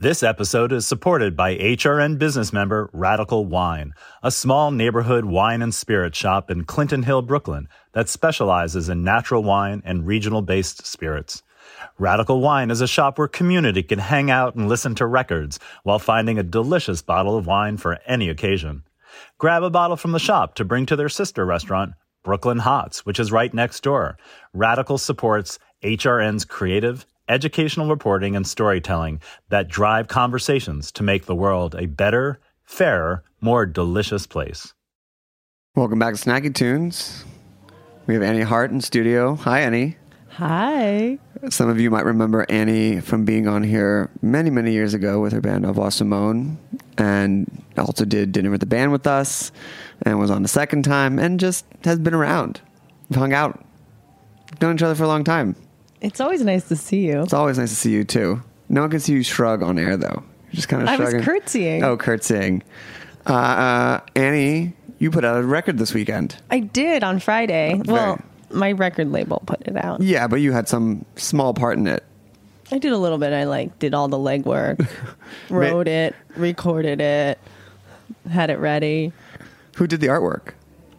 Speaker 17: This episode is supported by H R N business member Radical Wine, a small neighborhood wine and spirit shop in Clinton Hill, Brooklyn, that specializes in natural wine and regional-based spirits. Radical Wine is a shop where community can hang out and listen to records while finding a delicious bottle of wine for any occasion. Grab a bottle from the shop to bring to their sister restaurant, Brooklyn Hots, which is right next door. Radical supports H R N's creative, educational reporting and storytelling that drive conversations to make the world a better, fairer, more delicious place.
Speaker 13: Welcome back to Snacky Tunes. We have Annie Hart in studio. Hi, Annie.
Speaker 18: Hi.
Speaker 13: Some of you might remember Annie from being on here many, many years ago with her band Au revoir Simone, and also did Dinner with the Band with us, and was on the second time, and just has been around. We've hung out. We've known each other for a long time.
Speaker 18: It's always nice to see you.
Speaker 13: It's always nice to see you, too. No one can see you shrug on air, though. You're just kind of
Speaker 18: I
Speaker 13: shrugging.
Speaker 18: was curtsying.
Speaker 13: Oh, curtsying. Uh, uh, Annie, you put out a record this weekend.
Speaker 18: I did on Friday.
Speaker 13: Okay.
Speaker 18: Well, my record label put it out.
Speaker 13: Yeah, but you had some small part in it.
Speaker 18: I did a little bit. I like did all the legwork, wrote it, recorded it, had it ready.
Speaker 13: Who did the artwork?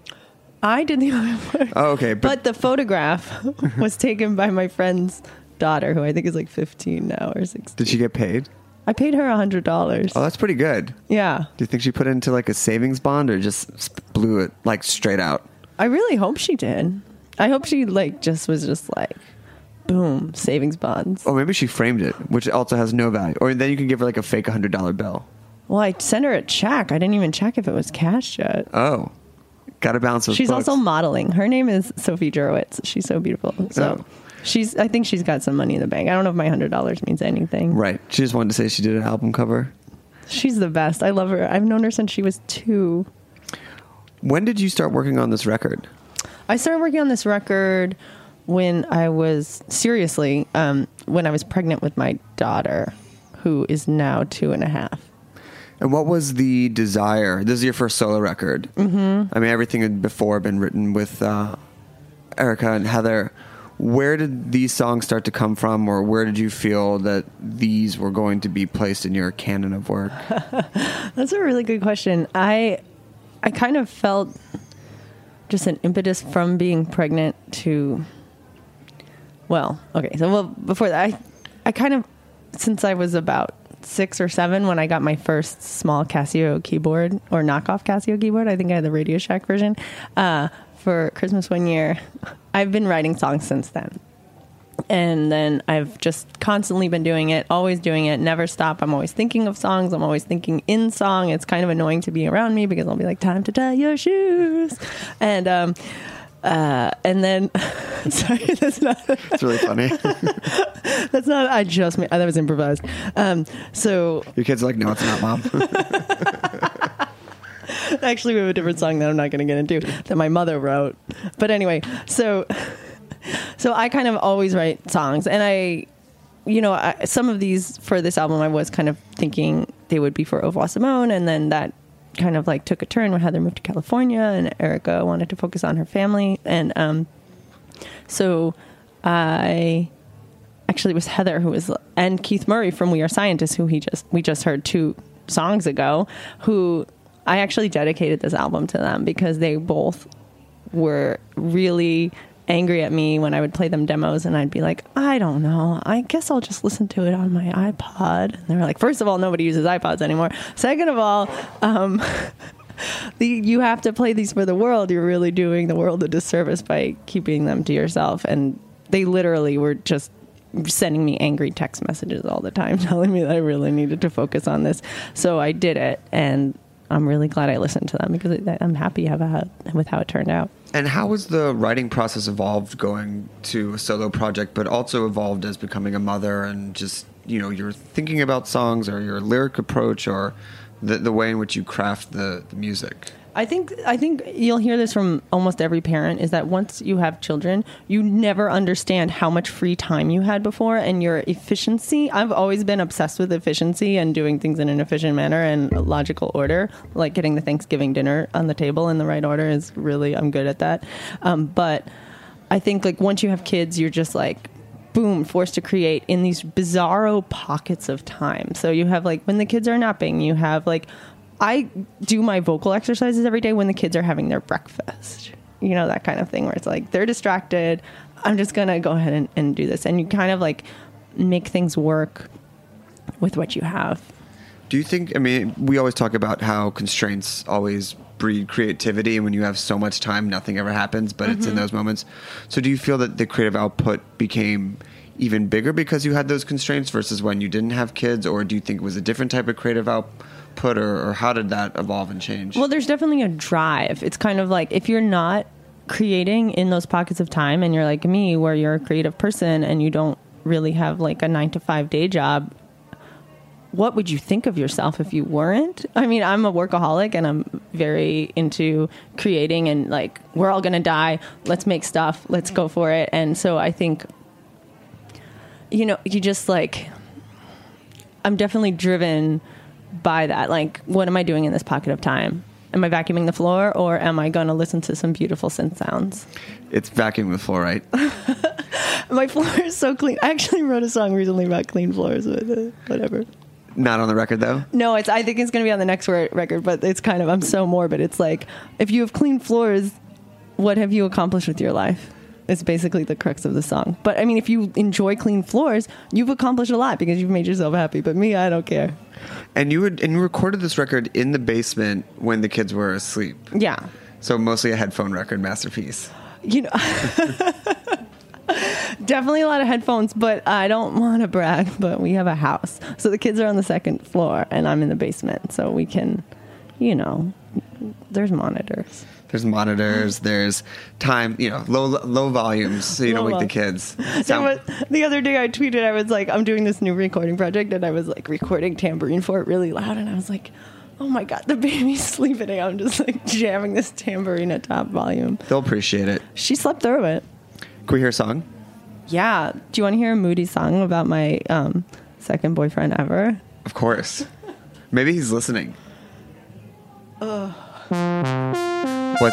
Speaker 18: I did the artwork.
Speaker 13: Oh, okay.
Speaker 18: But, but the photograph was taken by my friend's daughter, who I think is like fifteen now or sixteen.
Speaker 13: Did she get paid?
Speaker 18: I paid her one hundred dollars.
Speaker 13: Oh, that's pretty good.
Speaker 18: Yeah.
Speaker 13: Do you think she put it into like a savings bond or just blew it like straight out?
Speaker 18: I really hope she did. I hope she like just was just like, boom, savings bonds.
Speaker 13: Or maybe she framed it, which also has no value. Or then you can give her like a fake one hundred dollar bill.
Speaker 18: Well, I sent her a check. I didn't even check if it was cash yet.
Speaker 13: Oh. Got to balance those
Speaker 18: She's
Speaker 13: books.
Speaker 18: also modeling. Her name is Sophie Jurowitz. She's so beautiful. So
Speaker 13: oh.
Speaker 18: she's. I think she's got some money in the bank. I don't know if my one hundred dollars means anything.
Speaker 13: Right. She just wanted to say she did an album cover.
Speaker 18: She's the best. I love her. I've known her since she was two.
Speaker 13: When did you start working on this record?
Speaker 18: I started working on this record when I was, seriously, um, when I was pregnant with my daughter, who is now two and a half.
Speaker 13: And what was the desire? This is your first solo record.
Speaker 18: Mm-hmm.
Speaker 13: I mean, everything had before been written with uh, Erica and Heather. Where did these songs start to come from, or where did you feel that these were going to be placed in your canon of work?
Speaker 18: That's a really good question. I, I kind of felt just an impetus from being pregnant to, well, okay. So, well, before that, I, I kind of, since I was about six or seven when I got my first small Casio keyboard, or knockoff Casio keyboard. I think I had the Radio Shack version uh, for Christmas one year. I've been writing songs since then. And then I've just constantly been doing it, always doing it, never stop. I'm always thinking of songs. I'm always thinking in song. It's kind of annoying to be around me because I'll be like, time to tie your shoes. And, um, Uh, and then, sorry, that's not.
Speaker 13: It's really funny.
Speaker 18: That's not. I just made. That was improvised. Um, so
Speaker 13: your kids are like, no, it's not, Mom.
Speaker 18: Actually, we have a different song that I'm not going to get into that my mother wrote. But anyway, so so I kind of always write songs, and I, you know, I, some of these for this album, I was kind of thinking they would be for Au revoir Simone, and then that kind of like took a turn when Heather moved to California and Erica wanted to focus on her family. And um, so I actually it was Heather who was, and Keith Murray from We Are Scientists, who he just, we just heard two songs ago, who I actually dedicated this album to them because they both were really angry at me when I would play them demos, and I'd be like, I don't know, I guess I'll just listen to it on my iPod. And they were like, first of all, nobody uses iPods anymore. Second of all, um, the, you have to play these for the world. You're really doing the world a disservice by keeping them to yourself. And they literally were just sending me angry text messages all the time telling me that I really needed to focus on this. So I did it, and I'm really glad I listened to them because I'm happy about, with how it turned out.
Speaker 13: And how was the writing process evolved going to a solo project, but also evolved as becoming a mother and just, you know, your thinking about songs or your lyric approach or the, the way in which you craft the, the music?
Speaker 18: I think I think you'll hear this from almost every parent, is that once you have children, you never understand how much free time you had before and your efficiency. I've always been obsessed with efficiency and doing things in an efficient manner and logical order, like getting the Thanksgiving dinner on the table in the right order is really, I'm good at that. Um, but I think like once you have kids, you're just like, boom, forced to create in these bizarro pockets of time. So you have like when the kids are napping, you have like, I do my vocal exercises every day when the kids are having their breakfast. You know, that kind of thing where it's like, they're distracted. I'm just going to go ahead and, and do this. And you kind of like make things work with what you have.
Speaker 13: Do you think, I mean, we always talk about how constraints always breed creativity, and when you have so much time, nothing ever happens, but mm-hmm. it's in those moments. So do you feel that the creative output became even bigger because you had those constraints versus when you didn't have kids, or do you think it was a different type of creative output, or, or how did that evolve and change?
Speaker 18: Well, there's definitely a drive. It's kind of like if you're not creating in those pockets of time and you're like me, where you're a creative person and you don't really have like a nine to five day job, what would you think of yourself if you weren't? I mean, I'm a workaholic and I'm very into creating and like, we're all going to die. Let's make stuff. Let's go for it. And so I think, you know, you just like, I'm definitely driven by that. Like, what am I doing in this pocket of time? Am I vacuuming the floor, or am I going to listen to some beautiful synth sounds?
Speaker 13: It's vacuuming the floor, right?
Speaker 18: My floor is so clean. I actually wrote a song recently about clean floors, but uh, whatever.
Speaker 13: Not on the record, though?
Speaker 18: No, it's. I think it's going to be on the next record, but it's kind of, I'm so morbid. It's like, if you have clean floors, what have you accomplished with your life? It's basically the crux of the song. But, I mean, if you enjoy clean floors, you've accomplished a lot because you've made yourself happy. But me, I don't care.
Speaker 13: And you would, and you recorded this record in the basement when the kids were asleep.
Speaker 18: Yeah.
Speaker 13: So mostly a headphone record masterpiece.
Speaker 18: You know, definitely a lot of headphones, but I don't want to brag, but we have a house. So the kids are on the second floor and I'm in the basement. So we can, you know, there's monitors.
Speaker 13: There's monitors. There's time, you know, low low volumes so you
Speaker 18: low
Speaker 13: don't wake
Speaker 18: vol-
Speaker 13: the kids.
Speaker 18: Sound- was, the other day I tweeted, I was like, I'm doing this new recording project, and I was like recording tambourine for it really loud, and I was like, oh my God, the baby's sleeping. I'm just like jamming this tambourine at top volume.
Speaker 13: They'll appreciate it.
Speaker 18: She slept through it.
Speaker 13: Can we hear a song?
Speaker 18: Yeah. Do you want to hear a moody song about my um, second boyfriend ever?
Speaker 13: Of course. Maybe he's listening.
Speaker 18: Ugh.
Speaker 13: What?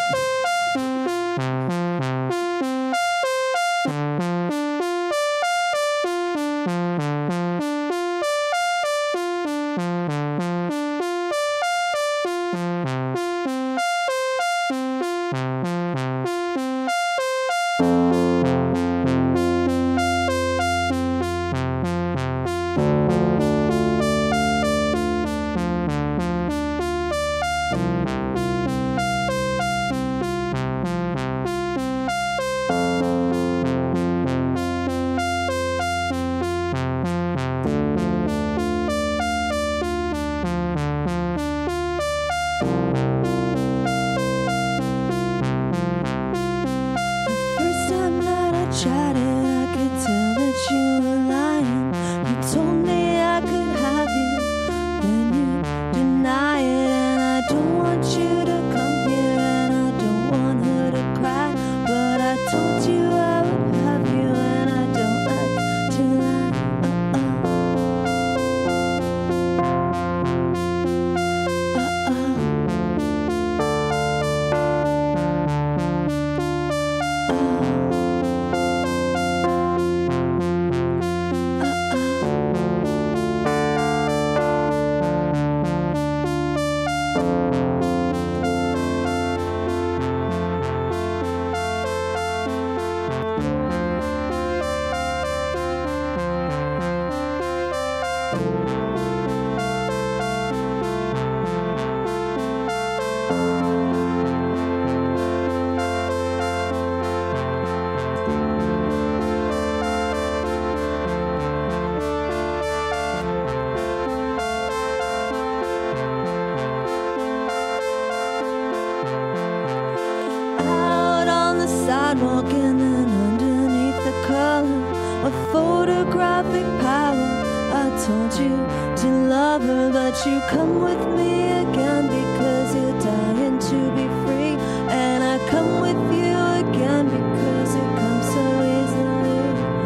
Speaker 15: You come with me again because you're dying to be free, and I come with you again because it comes so easily.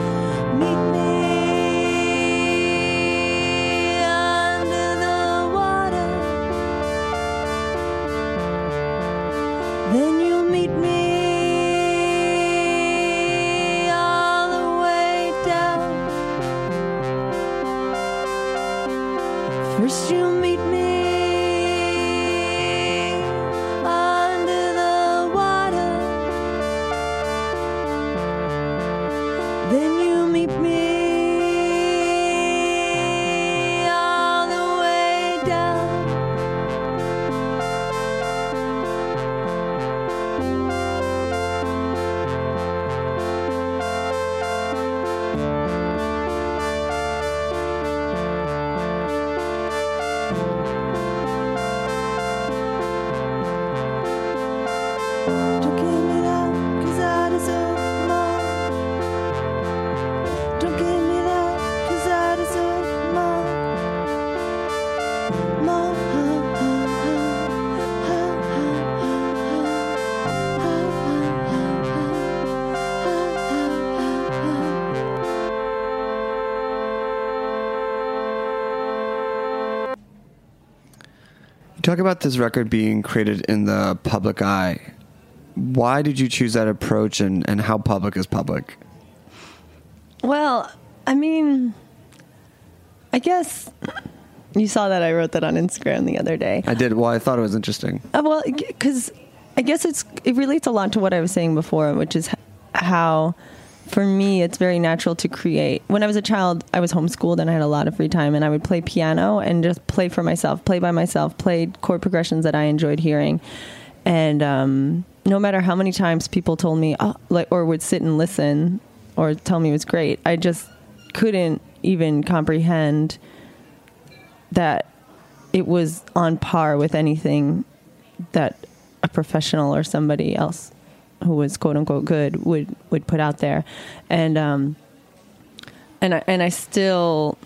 Speaker 15: Meet me under the water, then you meet me all the way down. First you meet me under the water, then you meet me all the way down. Don't give me that, 'cause I deserve more. Don't give me that, 'cause I deserve more. More.
Speaker 13: You talk about this record being created in the public eye. Why did you choose that approach, and, and how public is public?
Speaker 18: Well, I mean, I guess you saw that I wrote that on Instagram the other day.
Speaker 13: I did. Well, I thought it was interesting.
Speaker 18: Uh, well, because I guess it's it relates a lot to what I was saying before, which is h- how, for me, it's very natural to create. When I was a child, I was homeschooled and I had a lot of free time, and I would play piano and just play for myself, play by myself, play chord progressions that I enjoyed hearing. And um, no matter how many times people told me, oh, like, or would sit and listen or tell me it was great, I just couldn't even comprehend that it was on par with anything that a professional or somebody else who was quote unquote good would, would put out there. And, um, and I, and I still,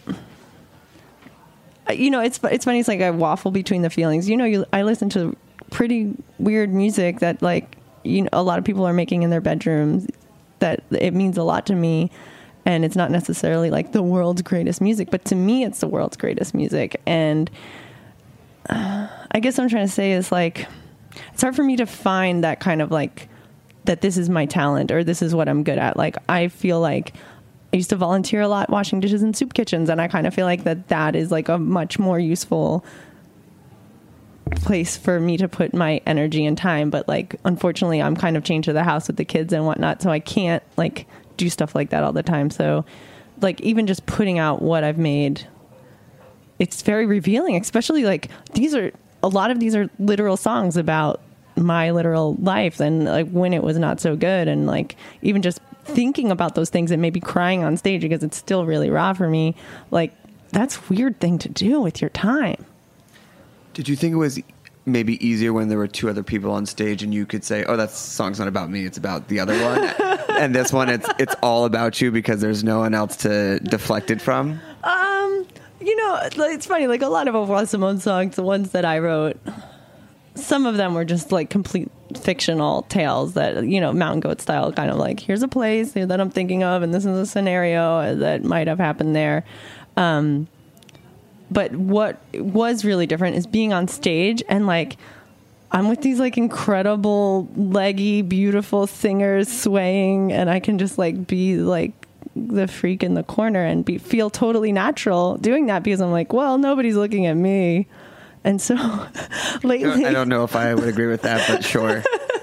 Speaker 18: you know, it's, it's funny. It's like I waffle between the feelings, you know, you, I listen to pretty weird music that, like, you know, a lot of people are making in their bedrooms, that it means a lot to me. And it's not necessarily like the world's greatest music, but to me, it's the world's greatest music. And uh, I guess what I'm trying to say is, like, it's hard for me to find that kind of, like, that this is my talent or this is what I'm good at. Like, I feel like I used to volunteer a lot washing dishes in soup kitchens, and I kind of feel like that that is like a much more useful place for me to put my energy and time. But, like, unfortunately, I'm kind of chained to the house with the kids and whatnot, so I can't, like, do stuff like that all the time. So, like, even just putting out what I've made, it's very revealing, especially, like, these are a lot of these are literal songs about my literal life and, like, when it was not so good. And, like, even just thinking about those things and maybe crying on stage because it's still really raw for me, like, that's a weird thing to do with your time.
Speaker 13: Did you think it was maybe easier when there were two other people on stage and you could say, oh, that song's not about me, it's about the other one? And this one, it's it's all about you because there's no one else to deflect it from?
Speaker 18: Um, you know, it's funny, like, a lot of Au Simone songs, the ones that I wrote, some of them were just, like, complete fictional tales that, you know, Mountain Goat style, kind of like, here's a place that I'm thinking of and this is a scenario that might have happened there. Um, but what was really different is being on stage and, like, I'm with these, like, incredible, leggy, beautiful singers swaying, and I can just, like, be, like, the freak in the corner and be feel totally natural doing that because I'm like, well, nobody's looking at me. And so lately,
Speaker 13: I don't know if I would agree with that, but sure.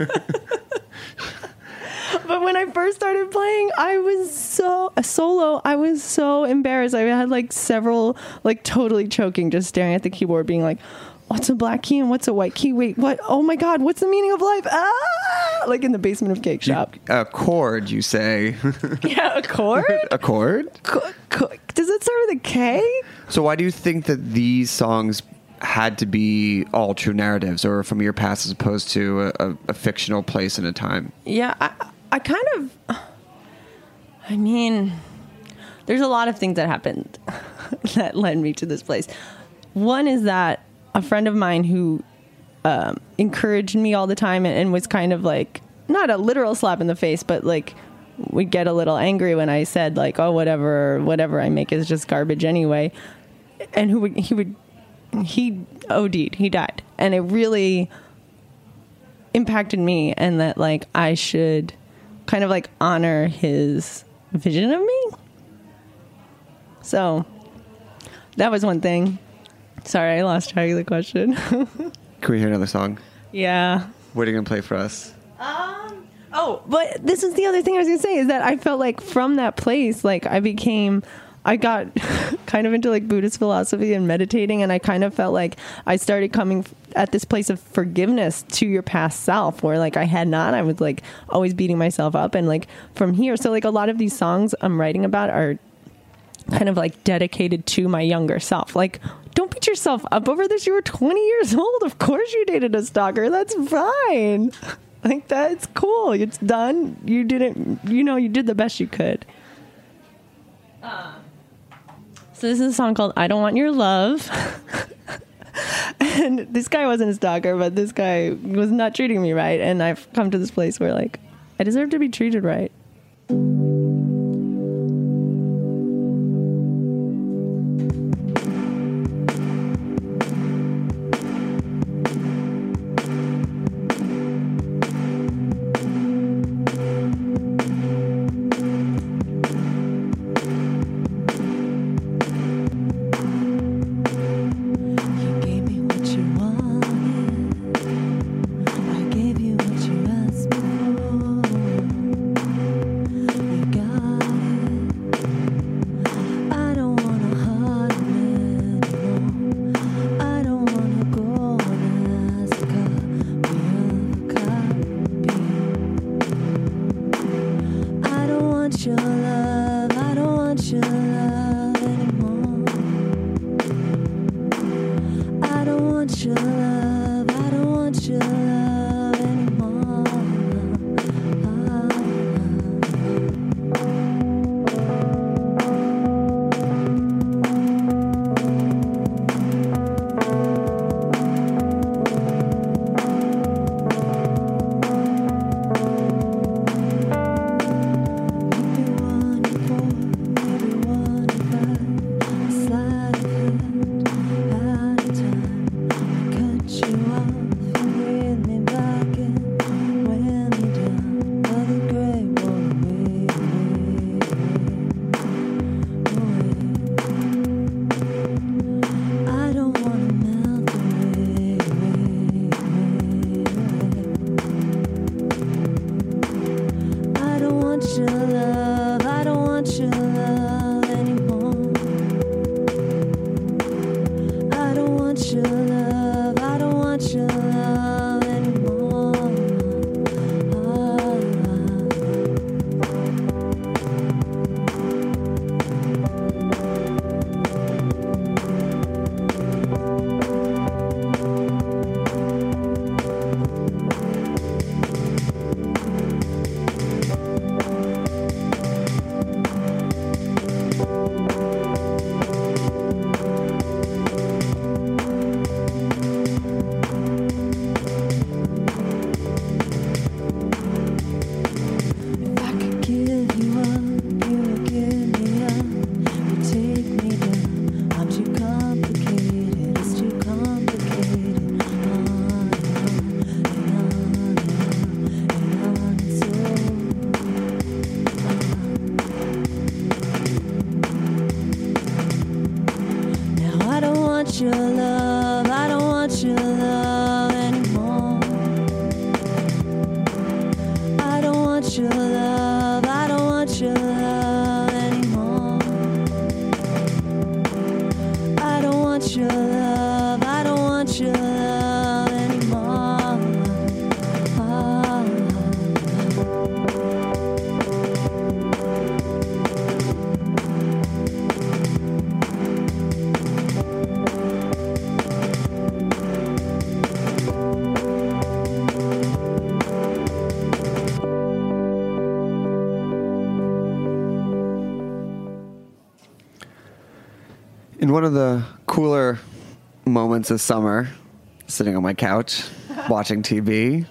Speaker 18: But when I first started playing, I was so a solo. I was so embarrassed. I had, like, several, like, totally choking, just staring at the keyboard, being like, what's a black key and what's a white key? Wait, what? Oh my God, what's the meaning of life? Ah! Like in the basement of Cake Shop.
Speaker 13: You, a chord, you say?
Speaker 18: Yeah, a chord?
Speaker 13: A chord?
Speaker 18: Co- co- does it start with a K?
Speaker 13: So why do you think that these songs had to be all true narratives or from your past as opposed to a, a fictional place in a time?
Speaker 18: Yeah, I, I kind of, I mean, there's a lot of things that happened that led me to this place. One is that a friend of mine who um, encouraged me all the time and, and was kind of like, not a literal slap in the face, but, like, would get a little angry when I said, like, oh, whatever, whatever I make is just garbage anyway. And who would, he would, he O D'd, he died. And it really impacted me, and that, like, I should kind of, like, honor his vision of me. So that was one thing. Sorry, I lost track of the question.
Speaker 13: Can we hear another song?
Speaker 18: Yeah.
Speaker 13: What are you going to play for us?
Speaker 18: Um. Oh, but this is the other thing I was going to say is that I felt like from that place, like I became, I got kind of into like Buddhist philosophy and meditating, and I kind of felt like I started coming at this place of forgiveness to your past self, where like I had not, I was like always beating myself up, and like from here, so like a lot of these songs I'm writing about are kind of like dedicated to my younger self. Like, don't beat yourself up over this. You were twenty years old. Of course you dated a stalker. That's fine. Like, that's cool. It's done. You didn't, you know, you did the best you could. Um, so this is a song called I Don't Want Your Love. And this guy wasn't a stalker, but this guy was not treating me right. And I've come to this place where, like, I deserve to be treated right.
Speaker 13: In one of the cooler moments of summer, sitting on my couch, watching T V,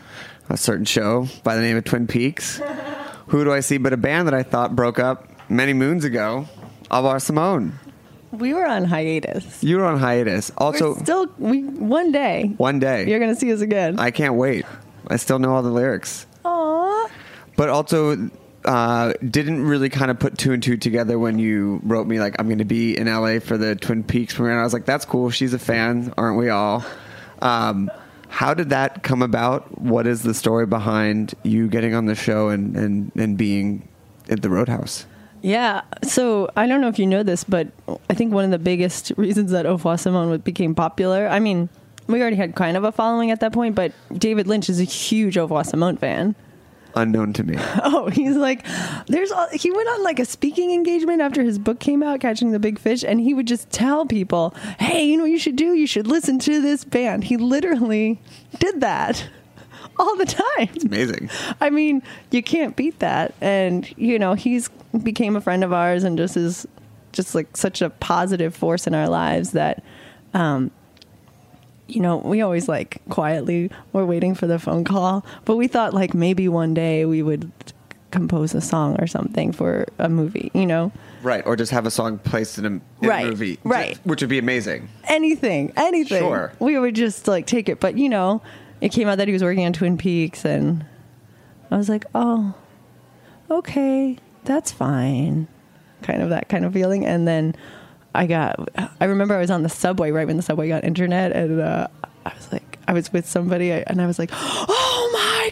Speaker 13: a certain show by the name of Twin Peaks, who do I see but a band that I thought broke up many moons ago, Alvar Simone.
Speaker 18: We were on hiatus.
Speaker 13: You were on hiatus. Also,
Speaker 18: we're still, we one day.
Speaker 13: One day.
Speaker 18: You're going to see us again.
Speaker 13: I can't wait. I still know all the lyrics.
Speaker 18: Aww.
Speaker 13: But also, uh, didn't really kind of put two and two together when you wrote me like I'm going to be in L A for the Twin Peaks premiere. And I was like, that's cool. She's a fan, aren't we all? Um, how did that come about? What is the story behind you getting on the show and, and, and being at the Roadhouse?
Speaker 18: Yeah. So I don't know if you know this, but I think one of the biggest reasons that Au revoir Simone became popular, I mean, we already had kind of a following at that point, but David Lynch is a huge Au revoir Simone fan.
Speaker 13: Unknown to me.
Speaker 18: Oh, he's like, there's, a, he went on like a speaking engagement after his book came out, Catching the Big Fish, and he would just tell people, hey, you know what you should do? You should listen to this band. He literally did that all the time.
Speaker 13: It's amazing.
Speaker 18: I mean, you can't beat that. And, you know, he's became a friend of ours and just is just like such a positive force in our lives that, um, you know, we always like quietly were waiting for the phone call, but we thought like maybe one day we would compose a song or something for a movie, you know?
Speaker 13: Right. Or just have a song placed in a, in
Speaker 18: right,
Speaker 13: a movie.
Speaker 18: Right.
Speaker 13: Which would be amazing.
Speaker 18: Anything, anything.
Speaker 13: Sure.
Speaker 18: We would just like take it. But, you know, it came out that he was working on Twin Peaks and I was like, oh, okay, that's fine. Kind of that kind of feeling. And then I got, I remember I was on the subway right when the subway got internet, and uh, I was like, I was with somebody, and I was like, oh my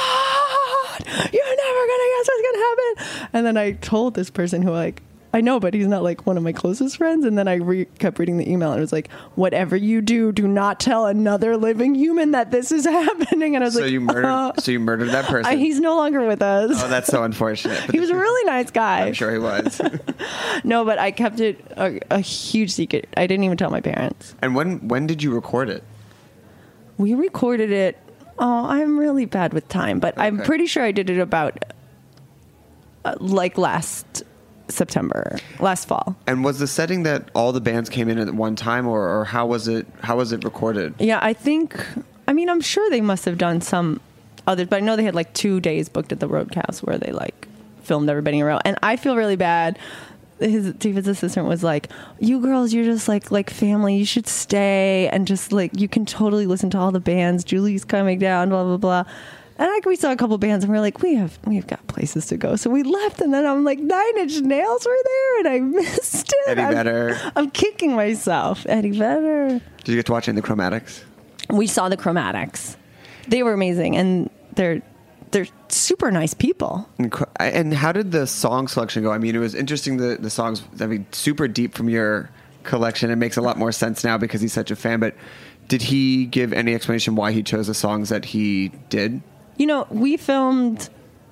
Speaker 18: God, you're never going to guess what's going to happen. And then I told this person who, like, I know, but he's not like one of my closest friends. And then I re- kept reading the email, and it was like, whatever you do, do not tell another living human that this is happening. And I was
Speaker 13: so
Speaker 18: like,
Speaker 13: you murdered,
Speaker 18: uh,
Speaker 13: so you murdered that person.
Speaker 18: I, he's no longer with us.
Speaker 13: Oh, that's so unfortunate.
Speaker 18: He was a really nice guy.
Speaker 13: I'm sure he was.
Speaker 18: No, but I kept it a, a huge secret. I didn't even tell my parents.
Speaker 13: And when when did you record it?
Speaker 18: We recorded it. Oh, I'm really bad with time, but okay. I'm pretty sure I did it about uh, like last September, last fall.
Speaker 13: And was the setting that all the bands came in at one time, or, or how was it? How was it recorded?
Speaker 18: Yeah, I think. I mean, I'm sure they must have done some others, but I know they had like two days booked at the Roadhouse where they like filmed everybody in a row. And I feel really bad. His David's assistant was like, "You girls, you're just like like family. You should stay and just like you can totally listen to all the bands. Julie's coming down, blah blah blah." And like we saw a couple bands, and we we're like, "We have we've got places to go." So we left, and then I'm like, Nine Inch Nails were there, and I missed it.
Speaker 13: Eddie
Speaker 18: I'm,
Speaker 13: Vedder.
Speaker 18: I'm kicking myself. Eddie Vedder.
Speaker 13: Did you get to watch any of the Chromatics?
Speaker 18: We saw the Chromatics. They were amazing, and they're they're super nice people.
Speaker 13: And how did the song selection go? I mean, it was interesting, the, the songs, I mean, super deep from your collection. It makes a lot more sense now because he's such a fan. But did he give any explanation why he chose the songs that he did?
Speaker 18: You know, we filmed,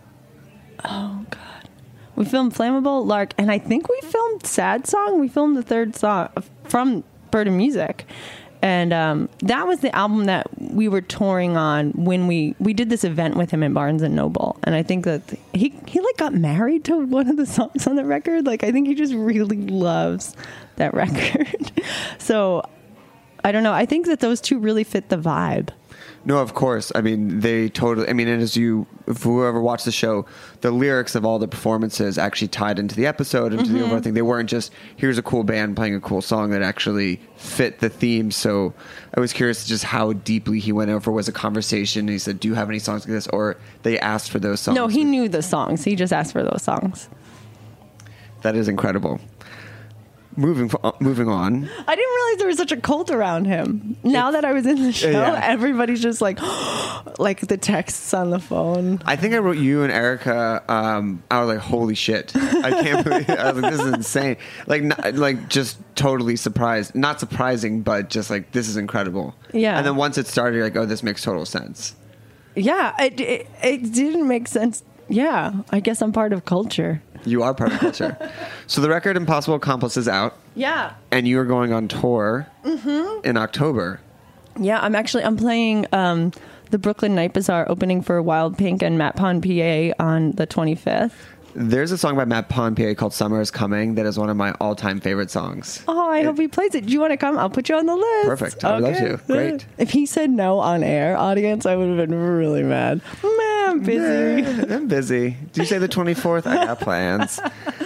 Speaker 18: oh, God. We filmed Flammable, Lark, and I think we filmed Sad Song. We filmed the third song from Bird of Music. And um, that was the album that we were touring on when we, we did this event with him in Barnes and Noble. And I think that he, he like got married to one of the songs on the record. Like, I think he just really loves that record. So I don't know. I think that those two really fit the vibe.
Speaker 13: No, of course. I mean, they totally, I mean, and as you, if whoever watched the show, the lyrics of all the performances actually tied into the episode, into mm-hmm. the overall thing. They weren't just, here's a cool band playing a cool song, that actually fit the theme. So I was curious just how deeply he went over. Was a conversation, and he said, do you have any songs like this? Or they asked for those songs?
Speaker 18: No, he knew the songs. He just asked for those songs.
Speaker 13: That is incredible. Moving uh, moving on.
Speaker 18: I didn't realize there was such a cult around him. Now that I was in the show, yeah. everybody's just like, like the texts on the phone.
Speaker 13: I think I wrote you and Erica. Um, I was like, holy shit! I can't believe. I was like, this is insane. Like, not, like just totally surprised. Not surprising, but just like this is incredible.
Speaker 18: Yeah.
Speaker 13: And then once it started, you're like, oh, this makes total sense.
Speaker 18: Yeah, it it, it didn't make sense. Yeah, I guess I'm part of culture.
Speaker 13: You are part of culture. So the record Impossible Accomplice is out.
Speaker 18: Yeah.
Speaker 13: And you are going on tour
Speaker 18: mm-hmm.
Speaker 13: in October.
Speaker 18: Yeah, I'm actually, I'm playing um, the Brooklyn Night Bazaar opening for Wild Pink and Matt Pond P A on the twenty-fifth.
Speaker 13: There's a song by Matt Pond P A called Summer is Coming that is one of my all-time favorite songs.
Speaker 18: Oh, I
Speaker 13: it,
Speaker 18: hope he plays it. Do you want to come? I'll put you on the list.
Speaker 13: Perfect. I would okay. love to. Great.
Speaker 18: If he said no on air, audience, I would have been really mad. Man, I'm busy.
Speaker 13: I'm busy. Do you say the twenty-fourth? I got plans.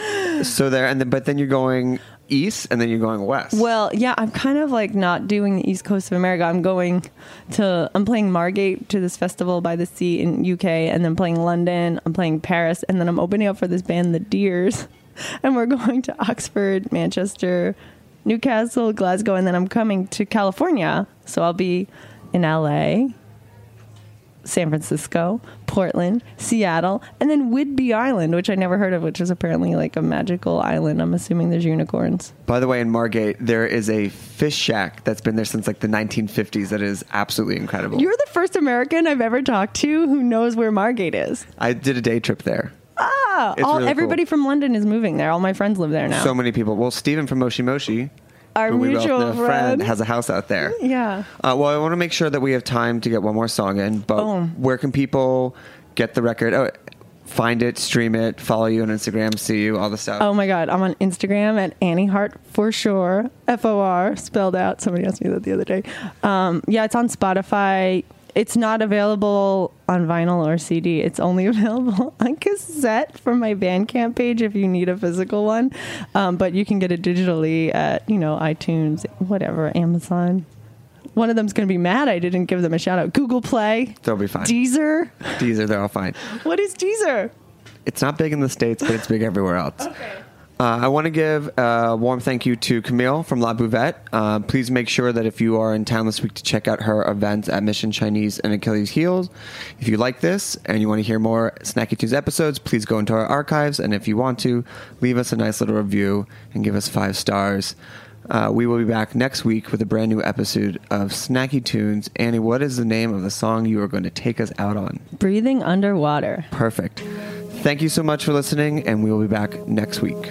Speaker 13: So there, and then but then you're going east, and then you're going west.
Speaker 18: Well, yeah, I'm kind of like not doing the East Coast of America. I'm going to, I'm playing Margate to this festival by the sea in U K, and then playing London. I'm playing Paris, and then I'm opening up for this band, The Deers, and we're going to Oxford, Manchester, Newcastle, Glasgow, and then I'm coming to California. So I'll be in L A, San Francisco, Portland, Seattle, and then Whidbey Island, which I never heard of, which is apparently like a magical island. I'm assuming there's unicorns.
Speaker 13: By the way, in Margate, there is a fish shack that's been there since like the nineteen fifties that is absolutely incredible.
Speaker 18: You're the first American I've ever talked to who knows where Margate is.
Speaker 13: I did a day trip there.
Speaker 18: Ah,
Speaker 13: It's
Speaker 18: all,
Speaker 13: really
Speaker 18: everybody
Speaker 13: cool.
Speaker 18: from London is moving there. All my friends live there now.
Speaker 13: So many people. Well, Stephen from Moshi Moshi,
Speaker 18: Our
Speaker 13: who we both
Speaker 18: mutual
Speaker 13: know,
Speaker 18: friend.
Speaker 13: has a house out there.
Speaker 18: Yeah.
Speaker 13: Uh, well, I want to make sure that we have time to get one more song in, but
Speaker 18: Boom.
Speaker 13: where can people get the record? Oh, find it, stream it, follow you on Instagram, see you, all the stuff.
Speaker 18: Oh my God. I'm on Instagram at Annie Hart for sure. F O R spelled out. Somebody asked me that the other day. Um, yeah, it's on Spotify. It's not available on vinyl or C D. It's only available on cassette from my Bandcamp page if you need a physical one. Um, but you can get it digitally at, you know, iTunes, whatever, Amazon. One of them's going to be mad I didn't give them a shout out. Google Play.
Speaker 13: They'll be fine.
Speaker 18: Deezer.
Speaker 13: Deezer, they're all fine.
Speaker 18: What is Deezer?
Speaker 13: It's not big in the States, but it's big everywhere else. Okay. Uh, I want to give a warm thank you to Camille from La Bouvette. Uh, please make sure that if you are in town this week to check out her events at Mission Chinese and Achilles Heels. If you like this and you want to hear more Snacky Tunes episodes, please go into our archives. And if you want to, leave us a nice little review and give us five stars. Uh, we will be back next week with a brand new episode of Snacky Tunes. Annie, what is the name of the song you are going to take us out on?
Speaker 18: Breathing Underwater.
Speaker 13: Perfect. Thank you so much for listening, and we will be back next week.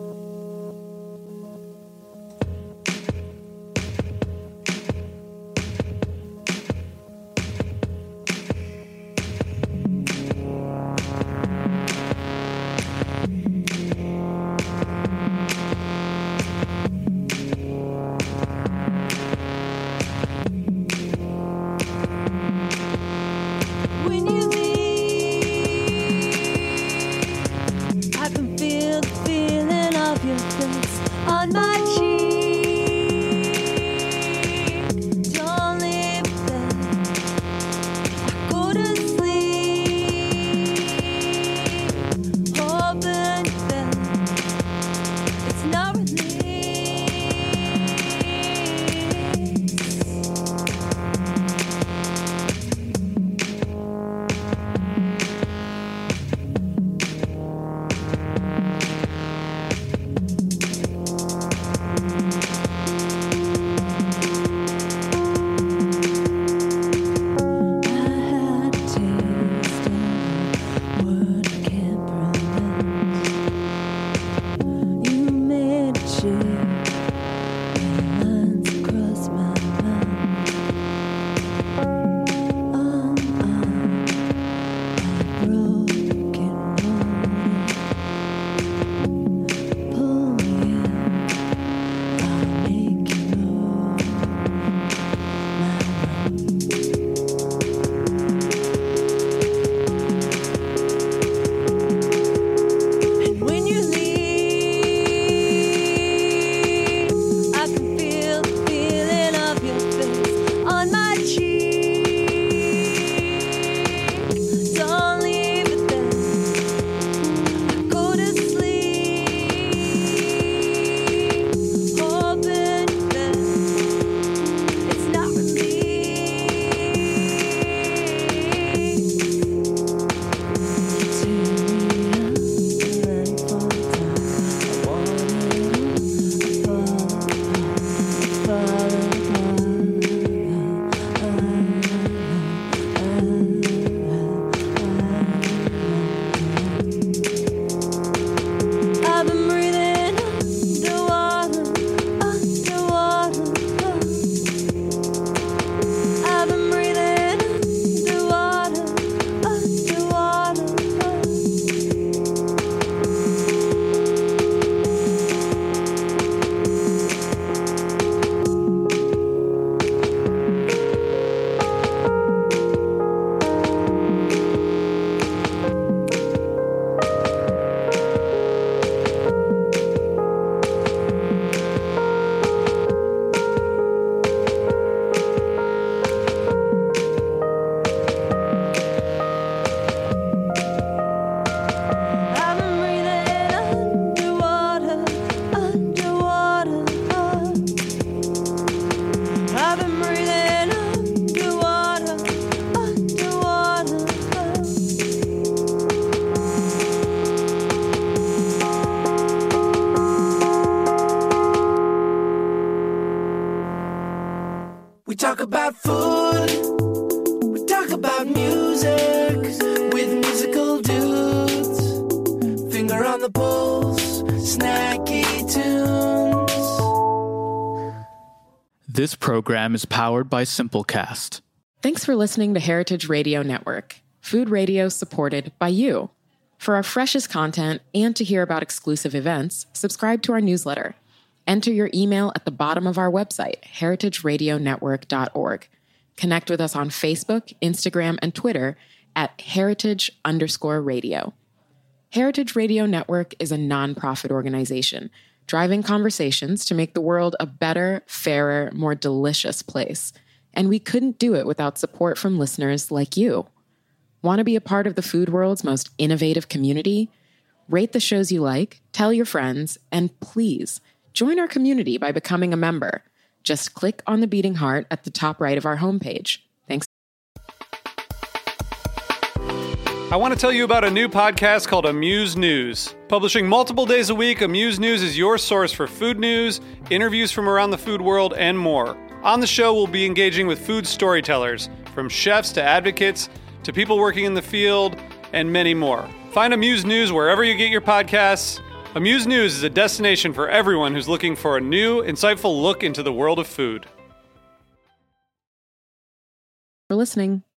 Speaker 15: When you leave, I can feel the feeling.
Speaker 19: This program is powered by Simplecast.
Speaker 20: Thanks for listening to Heritage Radio Network, food radio supported by you. For our freshest content and to hear about exclusive events, subscribe to our newsletter. Enter your email at the bottom of our website, heritage radio network dot org. Connect with us on Facebook, Instagram, and Twitter at heritage underscore radio. Heritage Radio Network is a nonprofit organization driving conversations to make the world a better, fairer, more delicious place. And we couldn't do it without support from listeners like you. Want to be a part of the food world's most innovative community? Rate the shows you like, tell your friends, and please join our community by becoming a member. Just click on the beating heart at the top right of our homepage. Thanks.
Speaker 21: I want to tell you about a new podcast called Amuse News. Publishing multiple days a week, Amuse News is your source for food news, interviews from around the food world, and more. On the show, we'll be engaging with food storytellers, from chefs to advocates to people working in the field, and many more. Find Amuse News wherever you get your podcasts. Amuse News is a destination for everyone who's looking for a new, insightful look into the world of food.
Speaker 20: For listening.